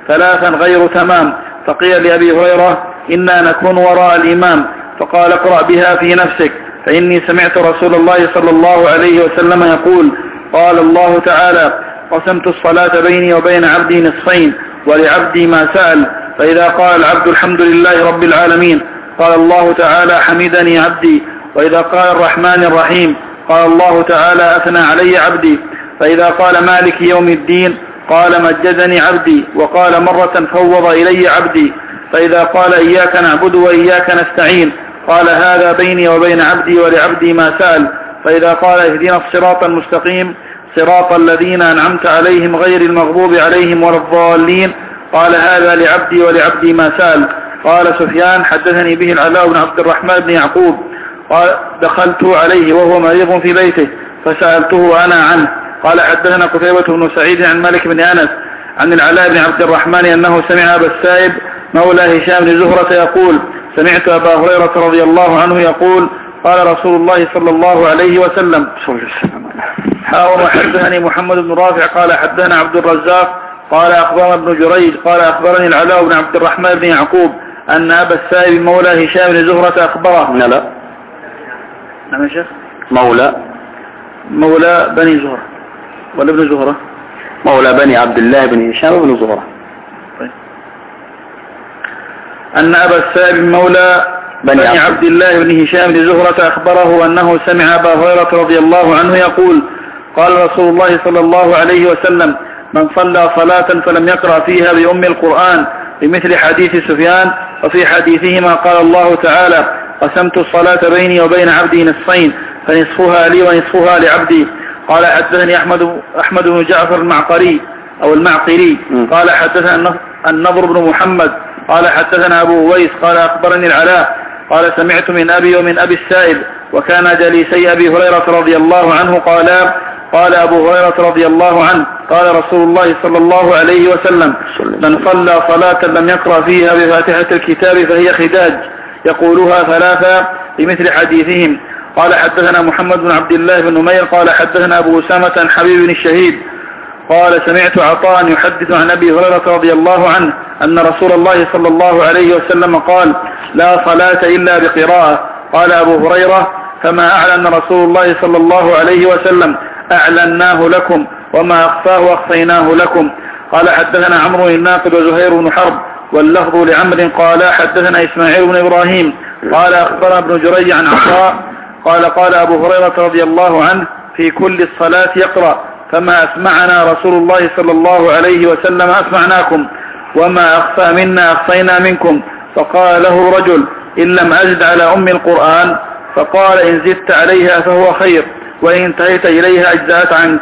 3 غير تمام. فقيل لأبي هريرة إنا نكون وراء الإمام فقال اقرأ بها في نفسك فإني سمعت رسول الله صلى الله عليه وسلم يقول قال الله تعالى قسمت الصلاة بيني وبين عبدي نصفين ولعبدي ما سأل فإذا قال العبد الحمد لله رب العالمين قال الله تعالى حمدني عبدي وإذا قال الرحمن الرحيم قال الله تعالى أثنى علي عبدي فإذا قال مالك يوم الدين قال مجدني عبدي وقال مرة فوض إلي عبدي فإذا قال إياك نعبد وإياك نستعين قال هذا بيني وبين عبدي ولعبدي ما سأل فإذا قال اهدنا الصراط المستقيم صراط الذين أنعمت عليهم غير المغضوب عليهم ولا الضالين قال هذا لعبدي ولعبدي ما سأل. قال سفيان حدثني به العلاء بن عبد الرحمن بن يعقوب قال دخلت عليه وهو مريض في بيته فسألته أنا عنه. قال حدثنا قتيبة بن سعيد عن مالك بن أنس عن العلاء بن عبد الرحمن أنه سمع أبا السائب مولى هشام بن زهرة يقول سمعت أبا هريرة رضي الله عنه يقول قال رسول الله صلى الله عليه وسلم وحدثني محمد بن رافع قال حدثنا عبد الرزاق قال أخبرنا ابن جريج قال أخبرني العلاء بن عبد الرحمن بن يعقوب أن أبا السائب مولى هشام بن زهرة أخبره. نعم يا شيخ مولى بني زهرة ولا ابن زهرة مولى بني عبد الله بن هشام بن زهرة أن أبا السائب مولى بني عبد الله بن هشام بن زهرة أخبره أنه سمع أبا هريرة رضي الله عنه يقول قال رسول الله صلى الله عليه وسلم من صلى صلاة فلم يقرأ فيها بأم القرآن بمثل حديث سفيان وفي حديثهما قال الله تعالى قسمت الصلاة بيني وبين عبدي نصفين فنصفها لي ونصفها لعبدي. قال حدثني أحمد بن جعفر المعقري أو المعقري قال حدثنا النضر بن محمد قال حدثنا أبو أويس قال أخبرني العلاء قال سمعت من أبي ومن أبي السائب وكان جليسي أبي هريرة رضي الله عنه قال أبو هريرة رضي الله عنه قال رسول الله صلى الله عليه وسلم من صلى صلاة لم يقرأ فيها بفاتحة الكتاب فهي خداج يقولها 3 بمثل حديثهم. قال حدثنا محمد بن عبد الله بن نمير قال حدثنا أبو أسامة عن حبيب بن الشهيد قال سمعت عطاء يحدث عن أبي هريرة رضي الله عنه أن رسول الله صلى الله عليه وسلم قال لا صلاة إلا بقراءة. قال أبو هريرة فما أعلن رسول الله صلى الله عليه وسلم أعلناه لكم وما أخفاه أخفيناه لكم. قال حدثنا عمرو الناقد وزهير بن حرب واللفظ لعمر قال حدثنا إسماعيل بن إبراهيم قال أخبرنا ابن جريج عن عطاء قال أبو هريرة رضي الله عنه في كل الصلاة يقرأ فما أسمعنا رسول الله صلى الله عليه وسلم أسمعناكم وما أخفى منا أخفينا منكم. فقال له رجل إن لم أزد على أم القرآن فقال إن زدت عليها فهو خير وإن انتهيت إليها أجزأت عنك.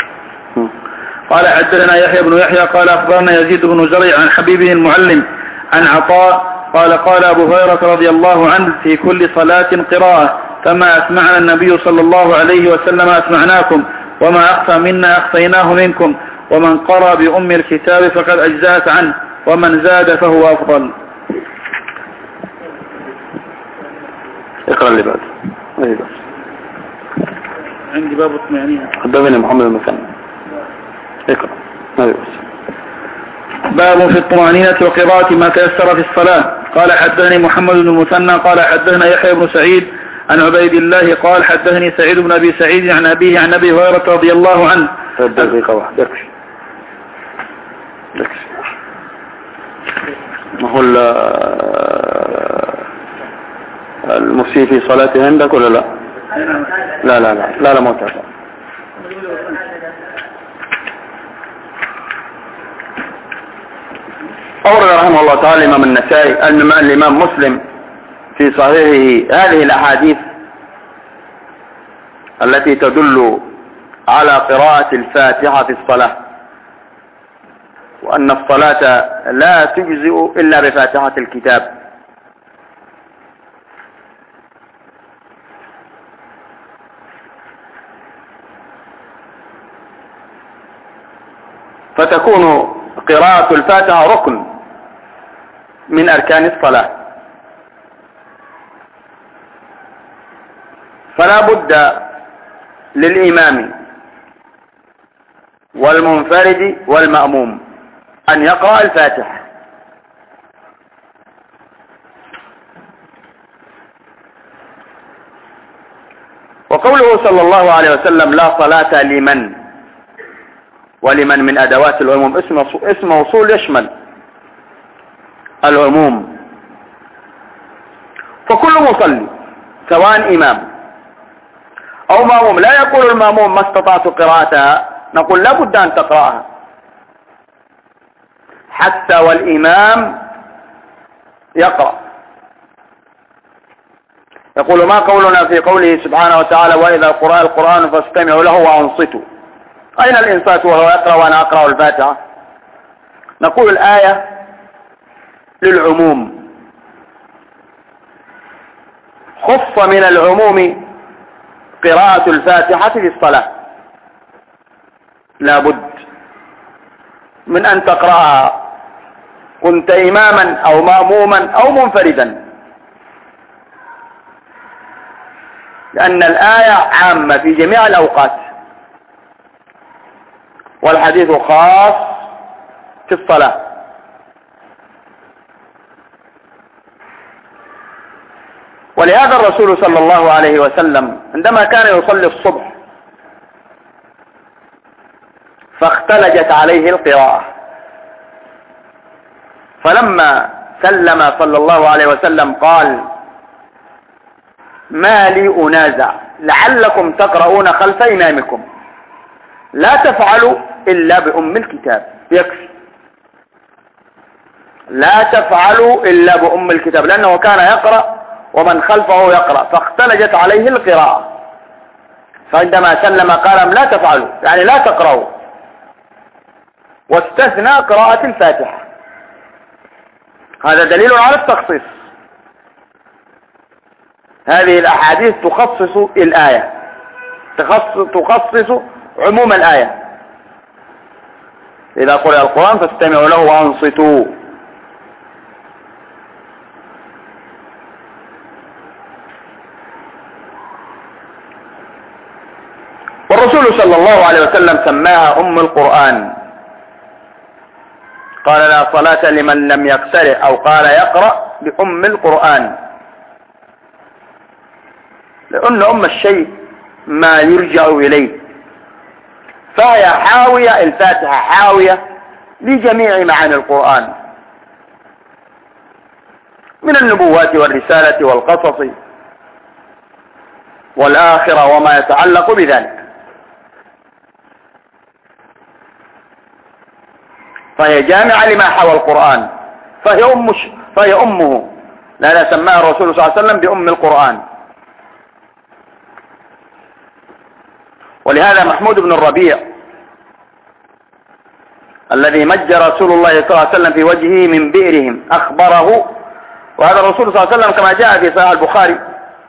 قال حدثنا يحيى بن يحيى قال أخبرنا يزيد بن زريع عن حبيبه المعلم عن عطاء قال أبو هريرة رضي الله عنه في كل صلاة قراءة فما أسمعنا النبي صلى الله عليه وسلم أسمعناكم وما أخفى منا أخفيناه منكم ومن قرأ بأم الكتاب فقد أجزأت عنه ومن زاد فهو أفضل. اقرأ اللي بعد عندي باب الطمأنينة حدثنا محمد المثنى اقرأ. باب في الطمأنينة وقراءة ما تيسر في الصلاة. قال حدثني محمد بن المثنى قال حدثنا يحيى بن سعيد عن عبيد الله قال حدثني سعيد بن أبي سعيد عن أبيه عن أبي هريرة رضي الله عنه. دقيقة واحدة يكفي. ما هو المسيء في صلاته عندك ولا لا؟ لا لا لا لا لا ما تعرف. أورد رحمه الله تعالى الإمام النسائي الإمام مسلم في صحيحه هذه الأحاديث التي تدل على قراءة الفاتحة في الصلاة، وأن الصلاة لا تجزئ إلا بفاتحة الكتاب. فتكون قراءة الفاتحة ركن من أركان الصلاة، فلا بد للإمام والمنفرد والمأموم أن يقرأ الفاتحة. وقوله صلى الله عليه وسلم لا صلاة لمن، ولمن من أدوات العموم، اسم موصول يشمل العموم، فكل مصلي سواء إمام أو مأموم لا يقول المأموم ما استطعت قراءتها، نقول لا بد أن تقرأها حتى والإمام يقرأ. يقول ما قولنا في قوله سبحانه وتعالى وإذا قرأ القرآن فاستمعوا له وأنصتوا؟ أين الإنصات وهو يقرأ وأنا أقرأ الفاتحة؟ نقول الآية للعموم، خص من العموم قراءة الفاتحة في الصلاة، لا بد من أن تقرأها كنت إماما أو مأموما أو منفردا، لأن الآية عامة في جميع الأوقات، والحديث خاص في الصلاة. ولهذا الرسول صلى الله عليه وسلم عندما كان يصلي الصبح فاختلجت عليه القراءة، فلما سلم صلى الله عليه وسلم قال ما لي أنازع لعلكم تقرؤون خلف إمامكم، لا تفعلوا إلا بأم الكتاب، يكفي لا تفعلوا إلا بأم الكتاب، لأنه كان يقرأ ومن خلفه يقرأ، فاختلجت عليه القراءة، فعندما سلم قال لا تفعلوا يعني لا تقرأوا، واستثنى قراءة الفاتحة. هذا دليل على التخصيص، هذه الأحاديث تخصص الآية، تخصص عموم الآية، إذا قرأ القرآن فاستمعوا له وأنصتوا. والرسول صلى الله عليه وسلم سماها أم القرآن، قال لا صلاة لمن لم يقترئ، أو قال يقرأ بأم القرآن، لأن أم الشيء ما يرجع إليه، فهي حاوية، الفاتحة حاوية لجميع معاني القرآن من النبوات والرسالة والقصص والآخرة وما يتعلق بذلك، فهي جامعة لما حوى القرآن، فهي أمه، لذا سماها الرسول صلى الله عليه وسلم بأم القرآن. ولهذا محمود بن الربيع الذي مج رسول الله صلى الله عليه وسلم في وجهه من بئرهم أخبره، وهذا الرسول صلى الله عليه وسلم كما جاء في صحيح البخاري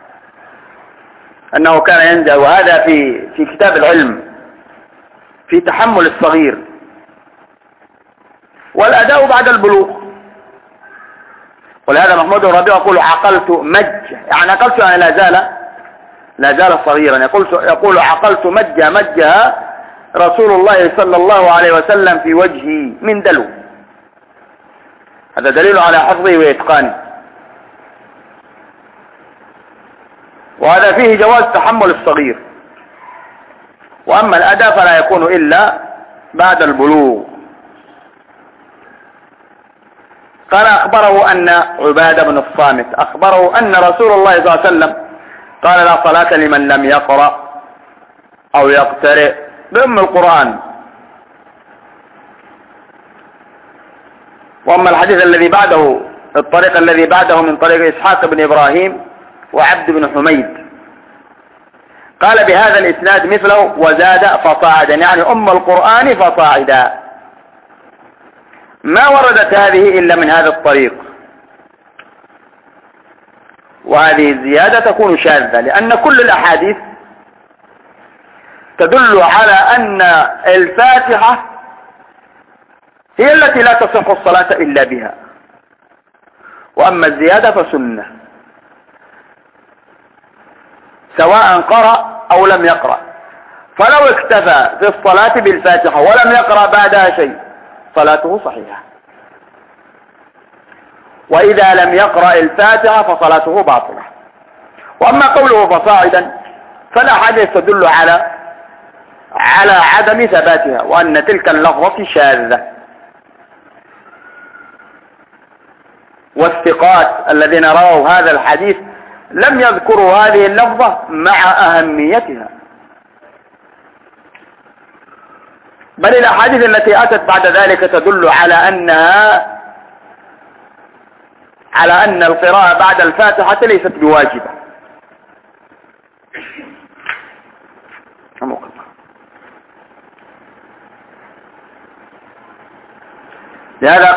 أنه كان ينزع، وهذا في كتاب العلم في تحمل الصغير والأداء بعد البلوغ. ولهذا محمود بن الربيع يقول عقلت مج، يعني عقلت يعني لا زال صغيرا، يقول عقلت مجها رسول الله صلى الله عليه وسلم في وجهي من دلو. هذا دليل على حفظه وإتقانه، وهذا فيه جواز تحمل الصغير. وأما الأداء فلا يكون إلا بعد البلوغ. قال أخبره أن عبادة بن الصامت أخبره أن رسول الله صلى الله عليه وسلم قال لا صلاة لمن لم يقرأ أو يقترئ بأم القرآن. وأما الحديث الذي بعده، الطريق الذي بعده من طريق إسحاق بن إبراهيم وعبد بن حميد، قال بهذا الإسناد مثله وزاد فصاعدا، يعني أم القرآن فصاعدا. ما وردت هذه إلا من هذا الطريق، وهذه الزيادة تكون شاذة، لأن كل الأحاديث تدل على أن الفاتحة هي التي لا تصح الصلاة إلا بها، وأما الزيادة فسنة، سواء قرأ أو لم يقرأ. فلو اكتفى في الصلاة بالفاتحة ولم يقرأ بعدها شيء صلاته صحيحة، وإذا لم يقرأ الفاتحة فصلاته باطلة. وأما قوله فصاعدا فالأحاديث تدل على عدم ثباتها، وأن تلك اللفظة شاذة. والثقات الذين رووا هذا الحديث لم يذكروا هذه اللفظة مع أهميتها، بل الأحاديث التي أتت بعد ذلك تدل على أن القراءة بعد الفاتحة ليست بواجبة. لهذا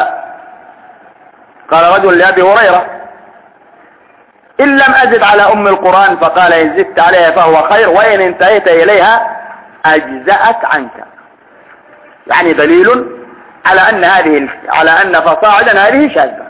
قال رجل لأبي هريرة إن لم أزد على أم القرآن، فقال إن زدت عليها فهو خير، وإن انتهيت إليها أجزأت عنك. يعني دليل على أن فصاعدا هذه شاذة.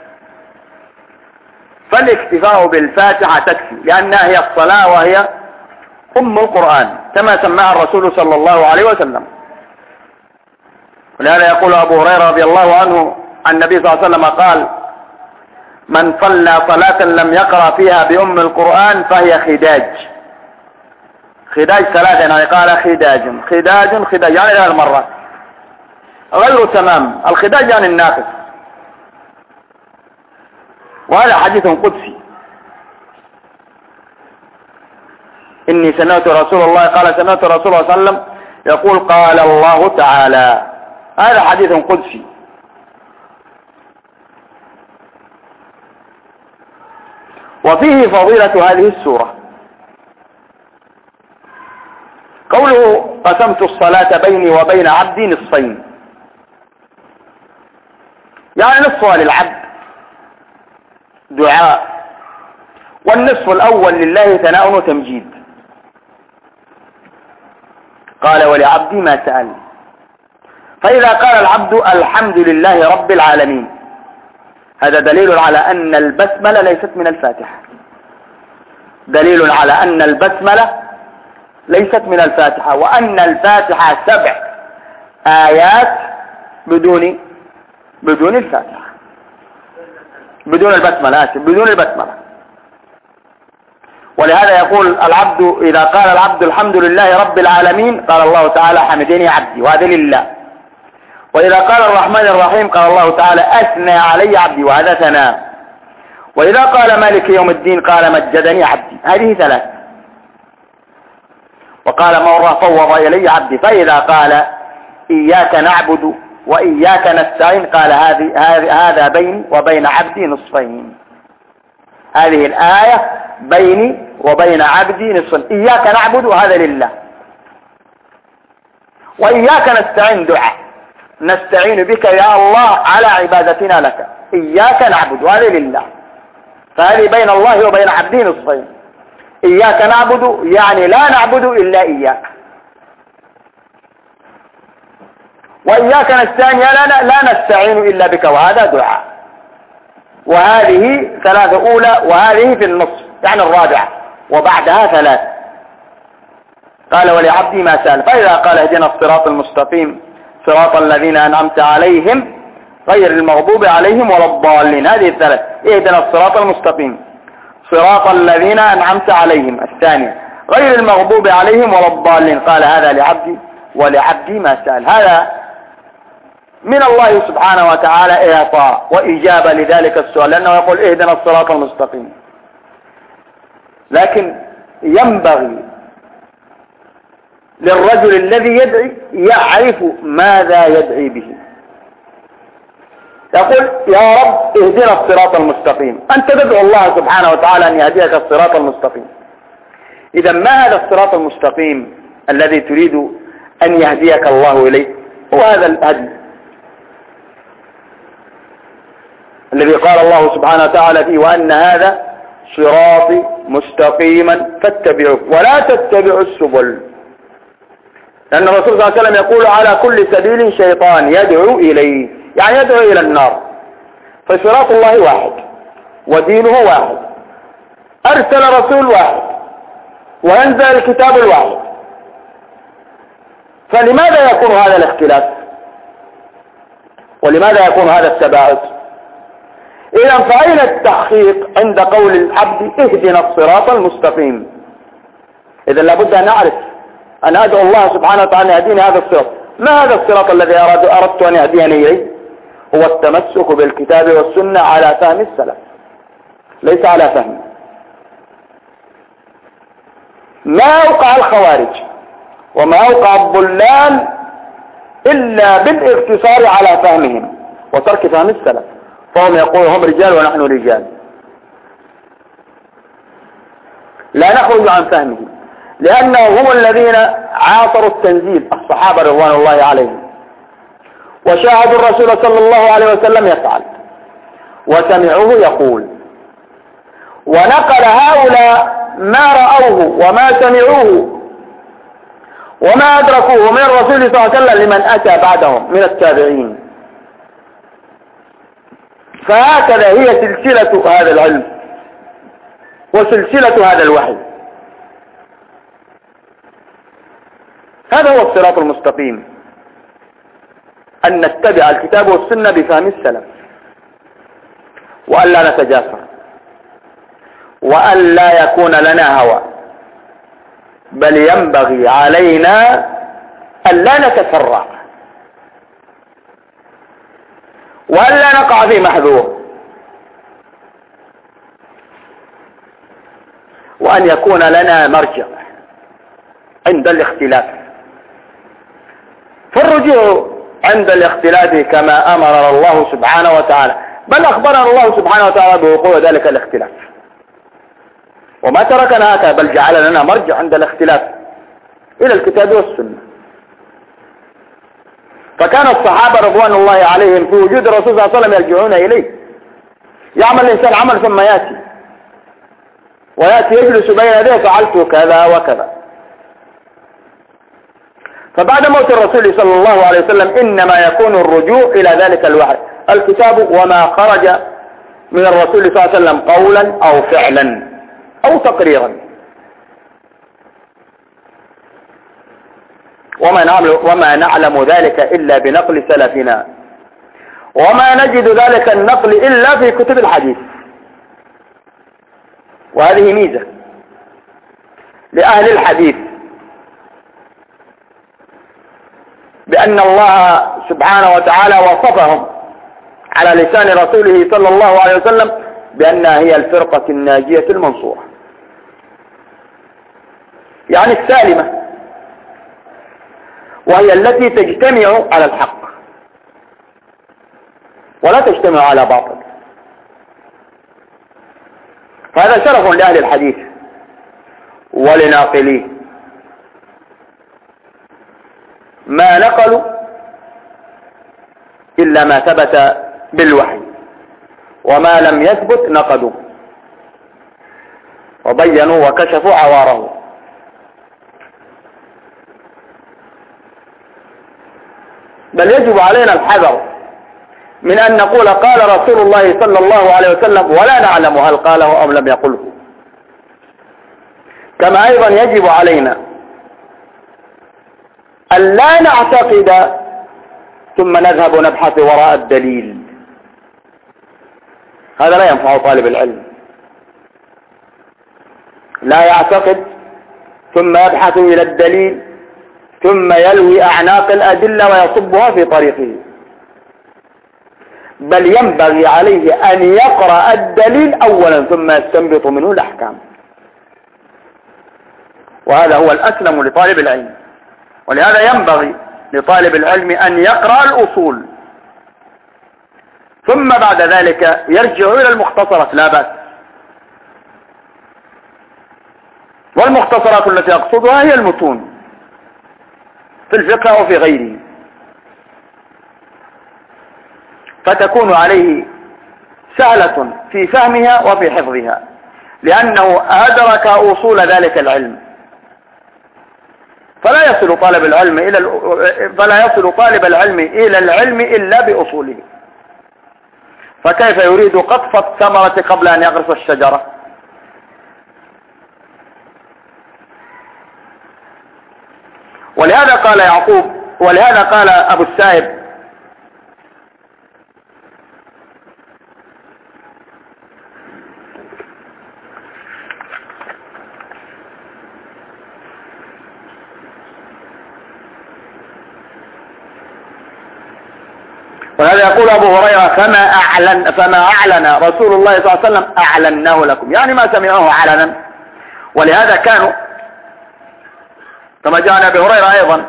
فالاكتفاء بالفاتحة تكفي، لأنها هي الصلاة وهي أم القرآن كما سماها الرسول صلى الله عليه وسلم. ولهذا يقول أبو هريرة رضي الله عنه عن النبي صلى الله عليه وسلم قال من صلى صلاة لم يقرأ فيها بأم القرآن فهي خداج. خداج ثلاثة، يعني قال خداج يعني ثلاث مرات غير تمام. الخداج يعني الناقص، وهذا حديث قدسي. إني سمعت رسول الله قال سمعت رسول الله صلى الله عليه وسلم يقول قال الله تعالى. هذا حديث قدسي. وفيه فضيلة هذه السورة. قوله قسمت الصلاة بيني وبين عبدي نصفين، يعني نصفها للعبد دعاء، والنصف الأول لله ثناء وتمجيد. قال ولعبدي ما سأل. فإذا قال العبد الحمد لله رب العالمين، هذا دليل على أن البسملة ليست من الفاتحة، دليل على أن البسملة ليست من الفاتحة، وأن الفاتحة 7 آيات بدون الفاتحة، بدون البسملة. ولهذا يقول العبد إذا قال العبد الحمد لله رب العالمين قال الله تعالى حمدني عبدي، وهذا لله. وإذا قال الرحمن الرحيم قال الله تعالى أثنى علي عبدي، وهذا ثناء. وإذا قال مالك يوم الدين قال مجدني عبدي، هذه 3. وقال مرة فوض إلي عبدي. فإذا قال إياك نعبد وإياك نستعين قال هذا بيني وبين عبدي نصفين. هذه الآية بيني وبين عبدي نصفين، إياك نعبد وهذا لله، وإياك نستعين دعاء، نستعين بك يا الله على عبادتنا لك، إياك نعبد وهذا لله. فهذه بين الله وبين عبدي نصفين. إياك نعبد يعني لا نعبد إلا إياك، وإياك نستعين لا نستعين إلا بك، وهذا دعاء. وهذه 3 أولى، وهذه في النصف يعني الرابعة، وبعدها 3. قال ولعبدي ما سأل. فإذا قال اهدنا الصراط المستقيم صراط الذين أنعمت عليهم غير المغضوب عليهم ولا الضالين، هذه الثلاث، اهدنا الصراط المستقيم صراط الذين أنعمت عليهم، الثانية غير المغضوب عليهم ولا الضالين، قال هذا لعبدي ولعبدي ما سأل. هذا من الله سبحانه وتعالى إعطاء وإجابة لذلك السؤال، لأنه يقول اهدنا الصراط المستقيم. لكن ينبغي للرجل الذي يدعي يعرف ماذا يدعي به. يقول يا رب اهدنا الصراط المستقيم، أنت تدعو الله سبحانه وتعالى أن يهديك الصراط المستقيم. إذا ما هذا الصراط المستقيم الذي تريد أن يهديك الله إليه؟ هو هذا الهدي الذي قال الله سبحانه وتعالى فيه وأن هذا صراطي مستقيما فاتبعوه ولا تتبعوا السبل، لأن الرسول صلى الله عليه وسلم يقول على كل سبيل شيطان يدعو إليه، يعني يدعو إلى النار. فصراط الله واحد ودينه واحد، أرسل رسول واحد وينزل الكتاب الواحد، فلماذا يكون هذا الاختلاف ولماذا يكون هذا التباعد؟ إذا فأين التحقيق عند قول العبد اهدنا الصراط المستقيم؟ إذا لابد أن نعرف أن أدعو الله سبحانه وتعالى يهديني هذا الصراط. ما هذا الصراط الذي أردت أن يهديني إليه؟ هو التمسك بالكتاب والسنة على فهم السلف، ليس على فهم. ما أوقع الخوارج وما أوقع الضلال إلا بالاقتصار على فهمهم وترك فهم السلف، فهم يقولون هم رجال ونحن رجال، لا نخرج عن فهمهم، لأنهم هم الذين عاصروا التنزيل، الصحابة رضوان الله عليهم، وشاهدوا الرسول صلى الله عليه وسلم يفعل وسمعوه يقول، ونقل هؤلاء ما رأوه وما سمعوه وما أدركوه من الرسول صلى الله عليه وسلم لمن أتى بعدهم من التابعين. فهكذا هي سلسلة هذا العلم وسلسلة هذا الوحي. هذا هو الصراط المستقيم، أن نتبع الكتاب والسنة بفهم السلف، وأن لا نتجاسر، وأن لا يكون لنا هوى، بل ينبغي علينا أن لا نتسرع وأن لا نقع في محذور، وأن يكون لنا مرجع عند الاختلاف. فالرجوع عند الاختلاف كما أمر الله سبحانه وتعالى، بل أخبرنا الله سبحانه وتعالى بوقوع ذلك الاختلاف، وما تركنا هكذا بل جعل لنا مرجع عند الاختلاف إلى الكتاب والسنة. فكان الصحابة رضوان الله عليهم في وجود الرسول صلى الله عليه وسلم يرجعون إليه. يعمل الإنسان عمل ثم ويأتي يجلس بين يديه فعلت كذا وكذا. فبعد موت الرسول صلى الله عليه وسلم إنما يكون الرجوع إلى ذلك الوحي، الكتاب وما خرج من الرسول صلى الله عليه وسلم قولا أو فعلا أو تقريرا. وما نعلم ذلك إلا بنقل سلفنا، وما نجد ذلك النقل إلا في كتب الحديث. وهذه ميزة لأهل الحديث، بأن الله سبحانه وتعالى وصفهم على لسان رسوله صلى الله عليه وسلم بأنها هي الفرقة الناجية المنصورة، يعني السالمة، وهي التي تجتمع على الحق ولا تجتمع على باطل. فهذا شرف لأهل الحديث ولناقليه، ما نقلوا إلا ما ثبت بالوحي، وما لم يثبت نقدوا وبينوا وكشفوا عواره. بل يجب علينا الحذر من أن نقول قال رسول الله صلى الله عليه وسلم ولا نعلم هل قاله أم لم يقله. كما أيضا يجب علينا أن لا نعتقد ثم نذهب نبحث وراء الدليل. هذا لا ينفع طالب العلم. لا يعتقد ثم يبحث إلى الدليل ثم يلوي أعناق الأدلة ويصبها في طريقه، بل ينبغي عليه أن يقرأ الدليل أولا ثم يستنبط منه الأحكام. وهذا هو الأسلم لطالب العلم. ولهذا ينبغي لطالب العلم أن يقرأ الأصول ثم بعد ذلك يرجع إلى المختصرات، لا بأس. والمختصرات التي أقصدها هي المتون في الفقه أو في غيره، فتكون عليه سهلة في فهمها وفي حفظها، لأنه أدرك أصول ذلك العلم. فلا يصل طالب العلم إلى العلم إلا بأصوله. فكيف يريد قطف الثمرة قبل أن يغرس الشجرة؟ ولهذا قال يعقوب، ولهذا قال أبو السائب: ولهذا يقول أبو هريرة: فما أعلن رسول الله صلى الله عليه وسلم أعلناه لكم، يعني ما سمعوه علنا. ولهذا كانوا كما جاء عن أبي هريرة أيضا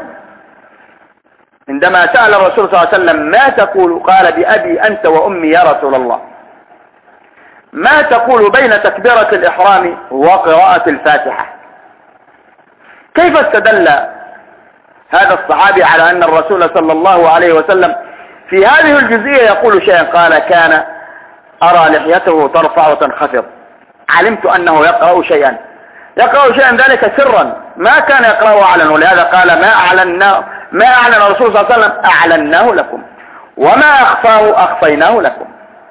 عندما سأل الرسول صلى الله عليه وسلم: ما تقول؟ قال: بأبي أنت وأمي يا رسول الله، ما تقول بين تكبيرة الإحرام وقراءة الفاتحة؟ كيف استدل هذا الصحابي على أن الرسول صلى الله عليه وسلم في هذه الجزئية يقول شيئا؟ قال: كان أرى لحيته ترفع وتنخفض، علمت أنه يقرأ شيئا ذلك سرا، ما كان يقرأه أعلن. ولهذا قال: ما أعلن الرسول صلى الله عليه وسلم أعلناه لكم، وما أخفاه أخفيناه لكم.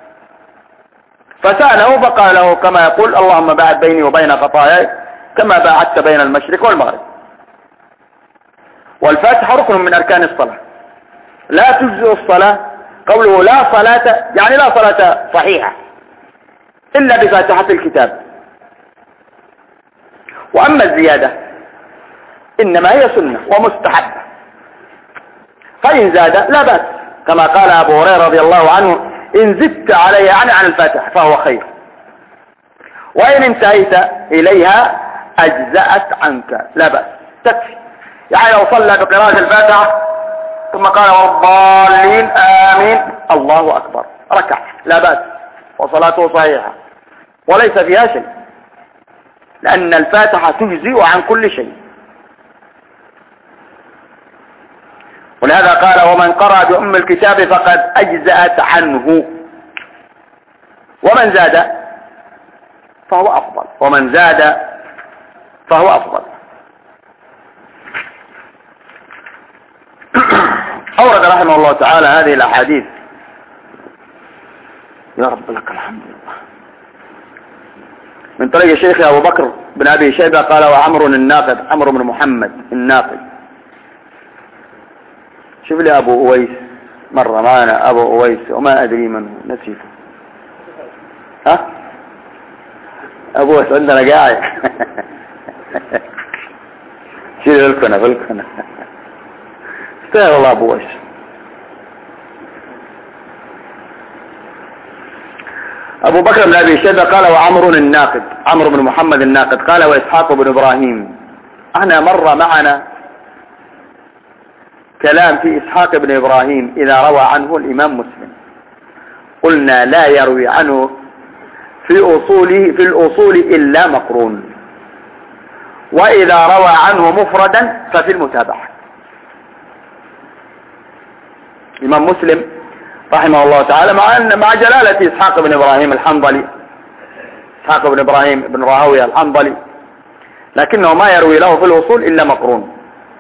فسأله فقال له كما يقول: اللهم باعد بيني وبين خطاياي كما باعدت بين المشرق والمغرب. والفاتحة ركن من أركان الصلاة، لا تجزئ الصلاة. قوله لا صلاة يعني لا صلاة صحيحة إلا بفاتحة الكتاب. وأما الزيادة إنما هي سنة ومستحبة، فإن زاد لا بأس، كما قال أبو هريرة رضي الله عنه: إن زدت علي يعني عن الفاتحة فهو خير، وإن انتهيت إليها أجزأت عنك، لا بأس، تكفي. يعني لو صلى بقراءة الفاتحة ثم قال والضالين آمين الله أكبر، ركع، لا بأس، وصلاته صحيحة وليس فيها شيء، لأن الفاتحة تجزئ عن كل شيء. ولهذا قال: ومن قرأ بأم الكتاب فقد أجزأت عنه، ومن زاد فهو أفضل، ومن زاد فهو أفضل. أورد رحمه الله تعالى هذه الأحاديث، يا رب لك الحمد لله، من طريق شيخ أبو بكر بن أبي شيبة قال: وعمر الناقد، عمرو بن محمد الناقد. شوف لي أبو أويس، مرة معنا أبو أويس وما أدري من نسيته. ها أبو أويس عندنا قاعد. شيل الكنة استغفر الله. أبو أويس أبو بكر بن أبي شيبة قال: وعمر الناقد، عمرو بن محمد الناقد قال: وإسحاق بن إبراهيم. احنا مر معنا كلام في إسحاق بن إبراهيم إذا روى عنه الإمام مسلم، قلنا لا يروي عنه في الأصول إلا مقرون، وإذا روى عنه مفردا ففي المتابعة. الإمام مسلم رحمه الله تعالى مع جلالة إسحاق بن إبراهيم الحنظلي، إسحاق بن إبراهيم بن راهويه الحنظلي، لكنه ما يروي له في الأصول إلا مقرون.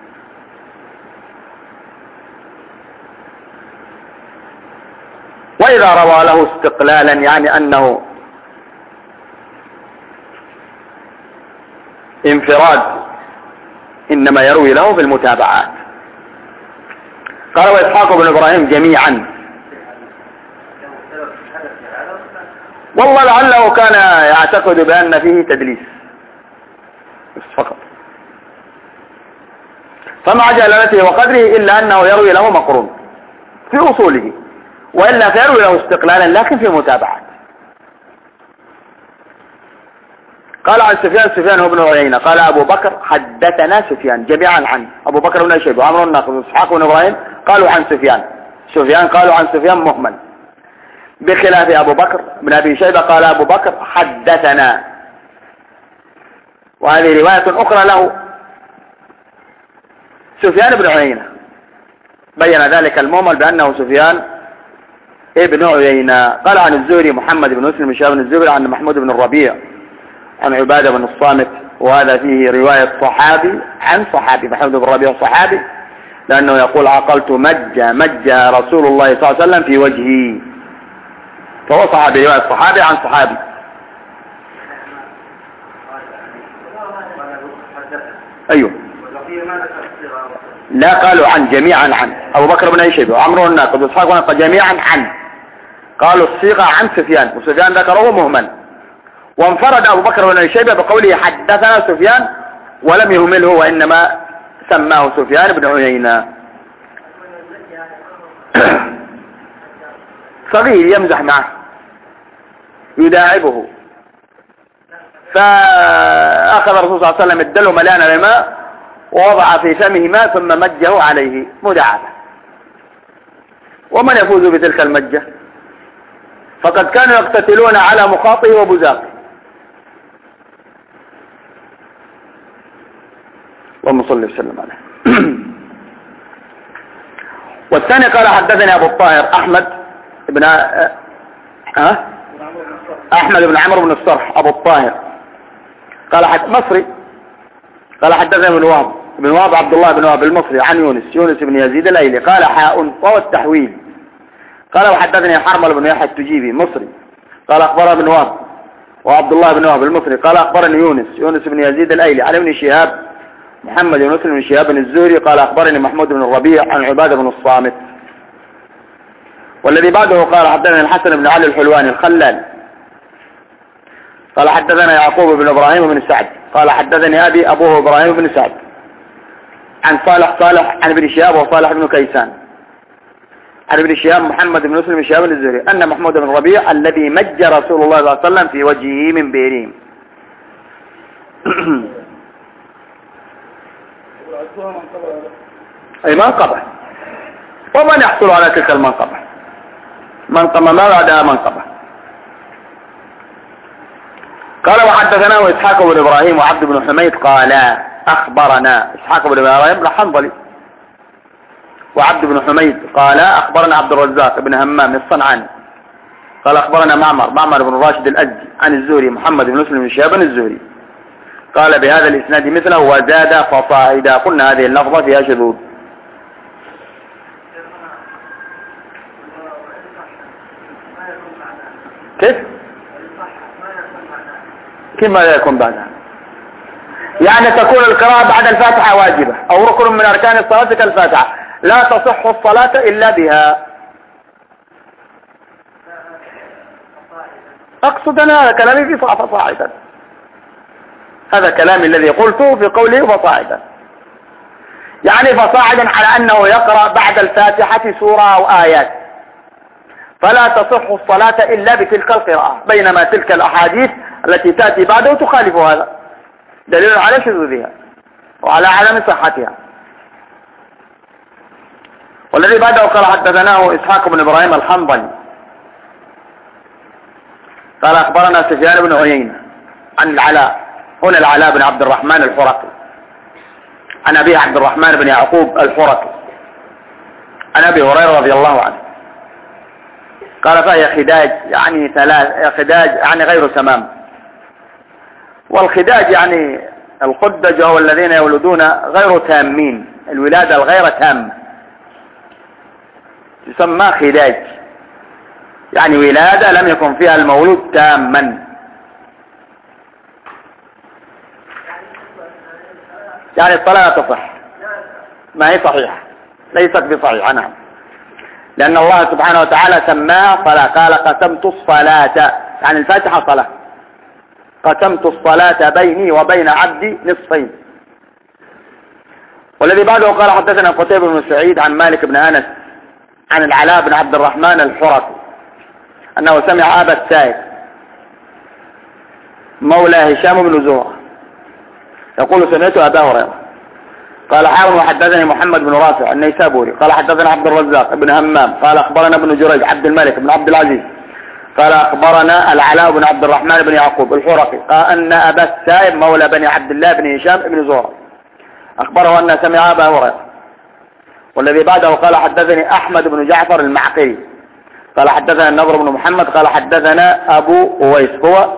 وإذا روى له استقلالا يعني أنه انفراد، إنما يروي له في المتابعات. قال وإسحاق بن إبراهيم جميعا. والله لعله كان يعتقد بأن فيه تدليس فقط، فمع جلالته وقدره إلا أنه يروي له مقرون في أصوله، وإلا فيروي له استقلالا لكن في متابعات. قال عن سفيان هو بن عيينة قال أبو بكر حدثنا سفيان جميعا عن أبو بكر بن شيبة وعمر الناقد وإسحاق بن إبراهيم قالوا عن سفيان قالوا عن سفيان مهمل، بخلاف أبو بكر بن أبي شيبة قال أبو بكر حدثنا، وهذه رواية أخرى له سفيان بن عيينة بين ذلك المهمل بأنه سفيان ابن عيينة. قال عن الزهري محمد بن مسلم شهاب بن الزهري عن محمود بن الربيع عن عبادة بن الصامت، وهذا فيه رواية صحابي عن صحابي. محمود بن الربيع صحابي لأنه يقول عقلت مجة رسول الله صلى الله عليه وسلم في وجهي، فهو صحابي رواية صحابي عن صحابي. أيوه لا قالوا عن جميعا عن أبو بكر بن شيبة وعمر الناقد وإسحاق جميعا عن، قالوا الصيغة عن سفيان، وسفيان ذكره مهمل، وانفرد أبو بكر بن شيبة بقوله حدثنا سفيان ولم يهمله، وإنما سماه سفيان بن عيينة. صغير يمزح معه يداعبه، فأخذ الرسول صلى الله عليه وسلم الدلو مليانا بماء ووضع في فمه ماء ثم مجه عليه مداعبة. ومن يفوز بتلك المجة؟ فقد كانوا يقتتلون على مخاطه وبزاقه. اللهم صل وسلم عليه. والثاني قال حدثني أبو الطاهر أحمد بن عمرو بن الصرح أبو الطاهر قال مصري قال حدثنا بن وهب عبد الله بن وهب المصري عن يونس بن يزيد الأيلي قال حاء وهو التحويل. قال وحدثني حرمل بن يحيى التجيبي مصري قال أخبرنا بن وهب وعبد الله بن وهب المصري قال أخبرني يونس بن يزيد الأيلي عن ابن شهاب محمد بن مسلم بن شهاب الزهري قال أخبرني محمود بن الربيع عن عبادة بن الصامت. والذي بعده قال حدثنا الحسن بن علي الحلواني الخلال قال حدثنا يعقوب بن إبراهيم بن سعد قال حدثني أبوه إبراهيم بن سعد عن صالح عن ابن شهاب وصالح بن كيسان عن ابن شهاب محمد بن مسلم بن شهاب الزهري أن محمود بن الربيع الذي مج رسول الله صلى الله عليه وسلم في وجهه من بئرهم. أي منقبة، ومن يحصل على تلك المنقبة؟ منقبة ما بعدها منقبة. قال وحدثنا إسحاق بن إبراهيم وعبد بن حميد قال أخبرنا إسحاق بن إبراهيم الحنظلي وعبد بن حميد قال أخبرنا عبد الرزاق بن همام الصنعاني قال أخبرنا معمر بن راشد الأزدي عن الزهري محمد بن مسلم بن شهاب الزهري قال بهذا الإسناد مثله وزاد فصاعدا. قلنا هذه اللفظة فيها شذوذ. كيف ماذا يكون بعدها؟ يعني تكون القراءة بعد الفاتحة واجبة أو ركن من أركان الصلاة كالفاتحة، لا تصح الصلاة إلا بها. أقصد أنا هذا كلامي في فصاعدا، هذا كلامي الذي قلته في قوله فصاعدا، يعني فصاعدا على أنه يقرأ بعد الفاتحة سورة أو آيات، فلا تصح الصلاة إلا بتلك القراءة، بينما تلك الأحاديث التي تأتي بعده تخالف هذا، دليل على شذوذها وعلى عدم صحتها. والذي بعده قال حدثناه إسحاق بن إبراهيم الحنظلي قال أخبرنا سفيان بن عيينة عن العلاء، هنا العلاء بن عبد الرحمن الحرقي عن أبي عبد الرحمن بن يعقوب الحرقي عن أبي هريرة رضي الله عنه قال فهي خداج، يعني خداج يعني غير تمام، والخداج يعني الخدج هو الذين يولدون غير تامين، الولادة الغير تامة تسمى خداج، يعني ولادة لم يكن فيها المولود تاما، يعني الصلاة لا تصح، ما هي صحيحة ليست بصحيحة. نعم، لأن الله سبحانه وتعالى سماها صلاة، قال قسمت الصلاة، يعني الفاتحة صلاة، قسمت الصلاة بيني وبين عبدي نصفين. والذي بعده قال حدثنا قتيبة بن سعيد عن مالك بن أنس عن العلاء بن عبد الرحمن الحرقي أنه سمع أبا السائب مولى هشام بن زهرة يقول سمعت أبا هريرة قال حاول وحدثني محمد بن رافع النيسابوري قال حدثنا عبد الرزاق بن همام قال أخبرنا ابن جريج عبد الملك بن عبد العزيز قال أخبرنا العلاء بن عبد الرحمن بن يعقوب الحرقي قال أن أبا السائب مولى بني عبد الله بن هشام بن زهرة أخبره أن سمع أبا هريرة. والذي بعده قال حدثني أحمد بن جعفر المعقري قال حدثنا النضر بن محمد قال حدثنا أبو أويس هو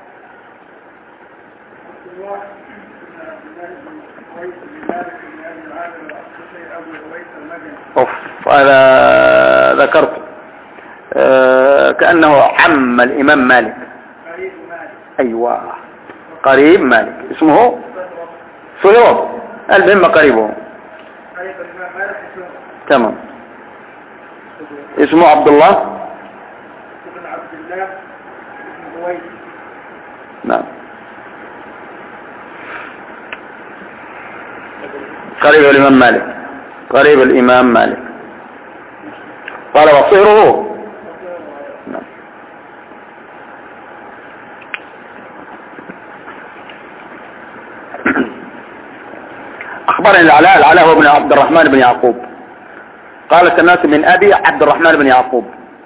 هذا ذكرت كأنه عم الإمام مالك. أيوة قريب مالك اسمه سيوط المهم قريبه تمام اسمه عبد الله بن عبد الله بن أويس. نعم قريب الإمام مالك قريب الإمام مالك قال وصيره. نعم أخبرني العلاء هو ابن عبد الرحمن بن يعقوب قال سمعت من أبي عبد الرحمن بن يعقوب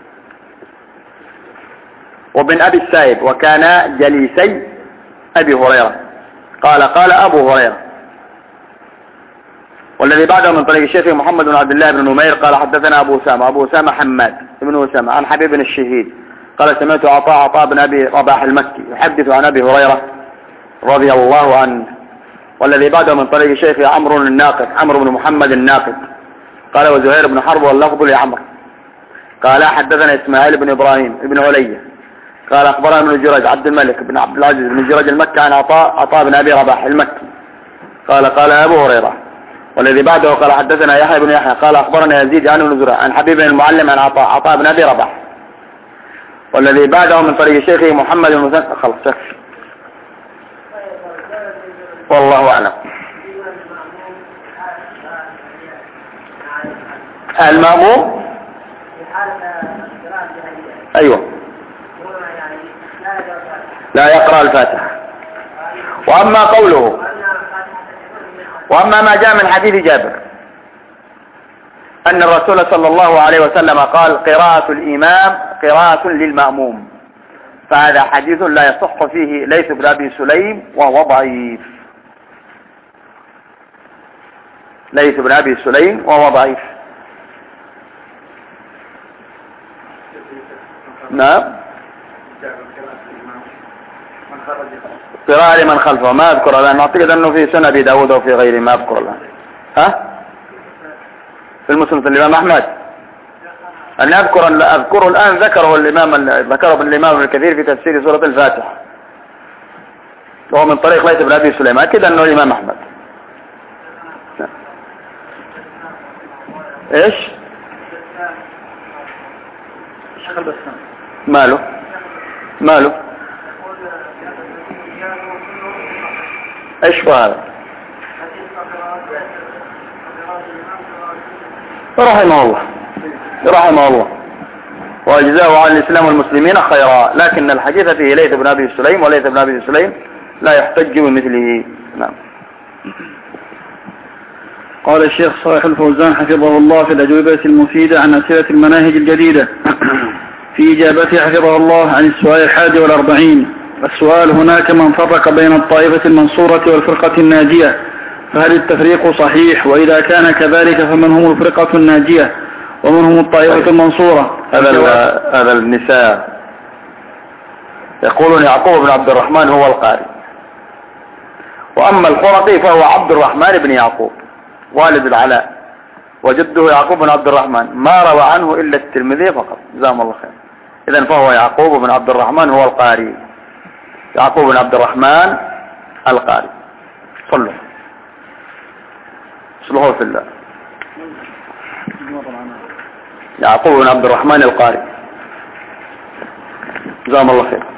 وبن أبي السائب وكان جليسي أبي هريرة قال أبو هريرة. والذي بعده من طريق الشيخ محمد بن عبد الله بن نمير قال حدثنا أبو أسامة حماد بن أسامة عن حبيب بن الشهيد قال سمعت عطاء بن أبي رباح المكي يحدث عن أبي هريرة رضي الله عنه. والذي بعده من طريق الشيخ عمرو بن محمد الناقد قال وزهير بن حرب واللفظ لعمرو قال حدثنا إسماعيل بن إبراهيم بن علية قال أخبرنا ابن جريج عبد الملك بن عبد العزيز بن جريج المكي عن عطاء بن أبي رباح المكي قال أبو هريرة. والذي بعده قال حدثنا يحيى بن يحيى قال أخبرنا يزيد عن بن زرع عن حبيب المعلم عن عطاء بن أبي رباح. والذي بعده من طريق الشيخ محمد بن مسلم خلاص شكرا والله أعلم. المأموم أيوة لا يقرأ الفاتحة. وأما قوله وأما ما جاء من حديث جابر أن الرسول صلى الله عليه وسلم قال قراءة الإمام قراءة للمأموم فهذا حديث لا يصح فيه ليث بن أبي سليم وهو ضعيف. ليث بن أبي سليم وهو ضعيف. نعم قراءة لمن خلفه ما أذكر الآن أعتقد أنه في سنة أبي داود وفي غيره ما أذكر الآن. في المسند الإمام أحمد أن أذكر الآن ذكره الإمام ابن كثير في تفسير سورة الفاتحة وهو من طريق ليث بن أبي سليم أكيد أنه الإمام أحمد. إيش ماله ايش هذا رحمه الله واجزاه عن الاسلام والمسلمين خيرا. لكن الحديث فيه ليث بن ابي سليم وليث بن ابي سليم لا يحتج بمثله. نعم. قال الشيخ صالح الفوزان حفظه الله في الأجوبة المفيدة عن أسئلة المناهج الجديدة في إجابته حفظه الله عن السؤال 41. السؤال هناك من فرق بين الطائفة المنصورة والفرقة الناجية فهل التفريق صحيح وإذا كان كذلك فمن هم الفرقة الناجية ومن هم الطائفة المنصورة؟ هذا النساء يقولون يعقوب بن عبد الرحمن هو القاري وأما القرطي فهو عبد الرحمن بن يعقوب والد العلاء وجده يعقوب بن عبد الرحمن ما روى عنه إلا الترمذي فقط جزاهم الله خير. إذن فهو يعقوب بن عبد الرحمن هو القاري يعقوب بن عبد الرحمن القاري. صلوا في الله. يعقوب بن عبد الرحمن القاري. جزاهم الله خير.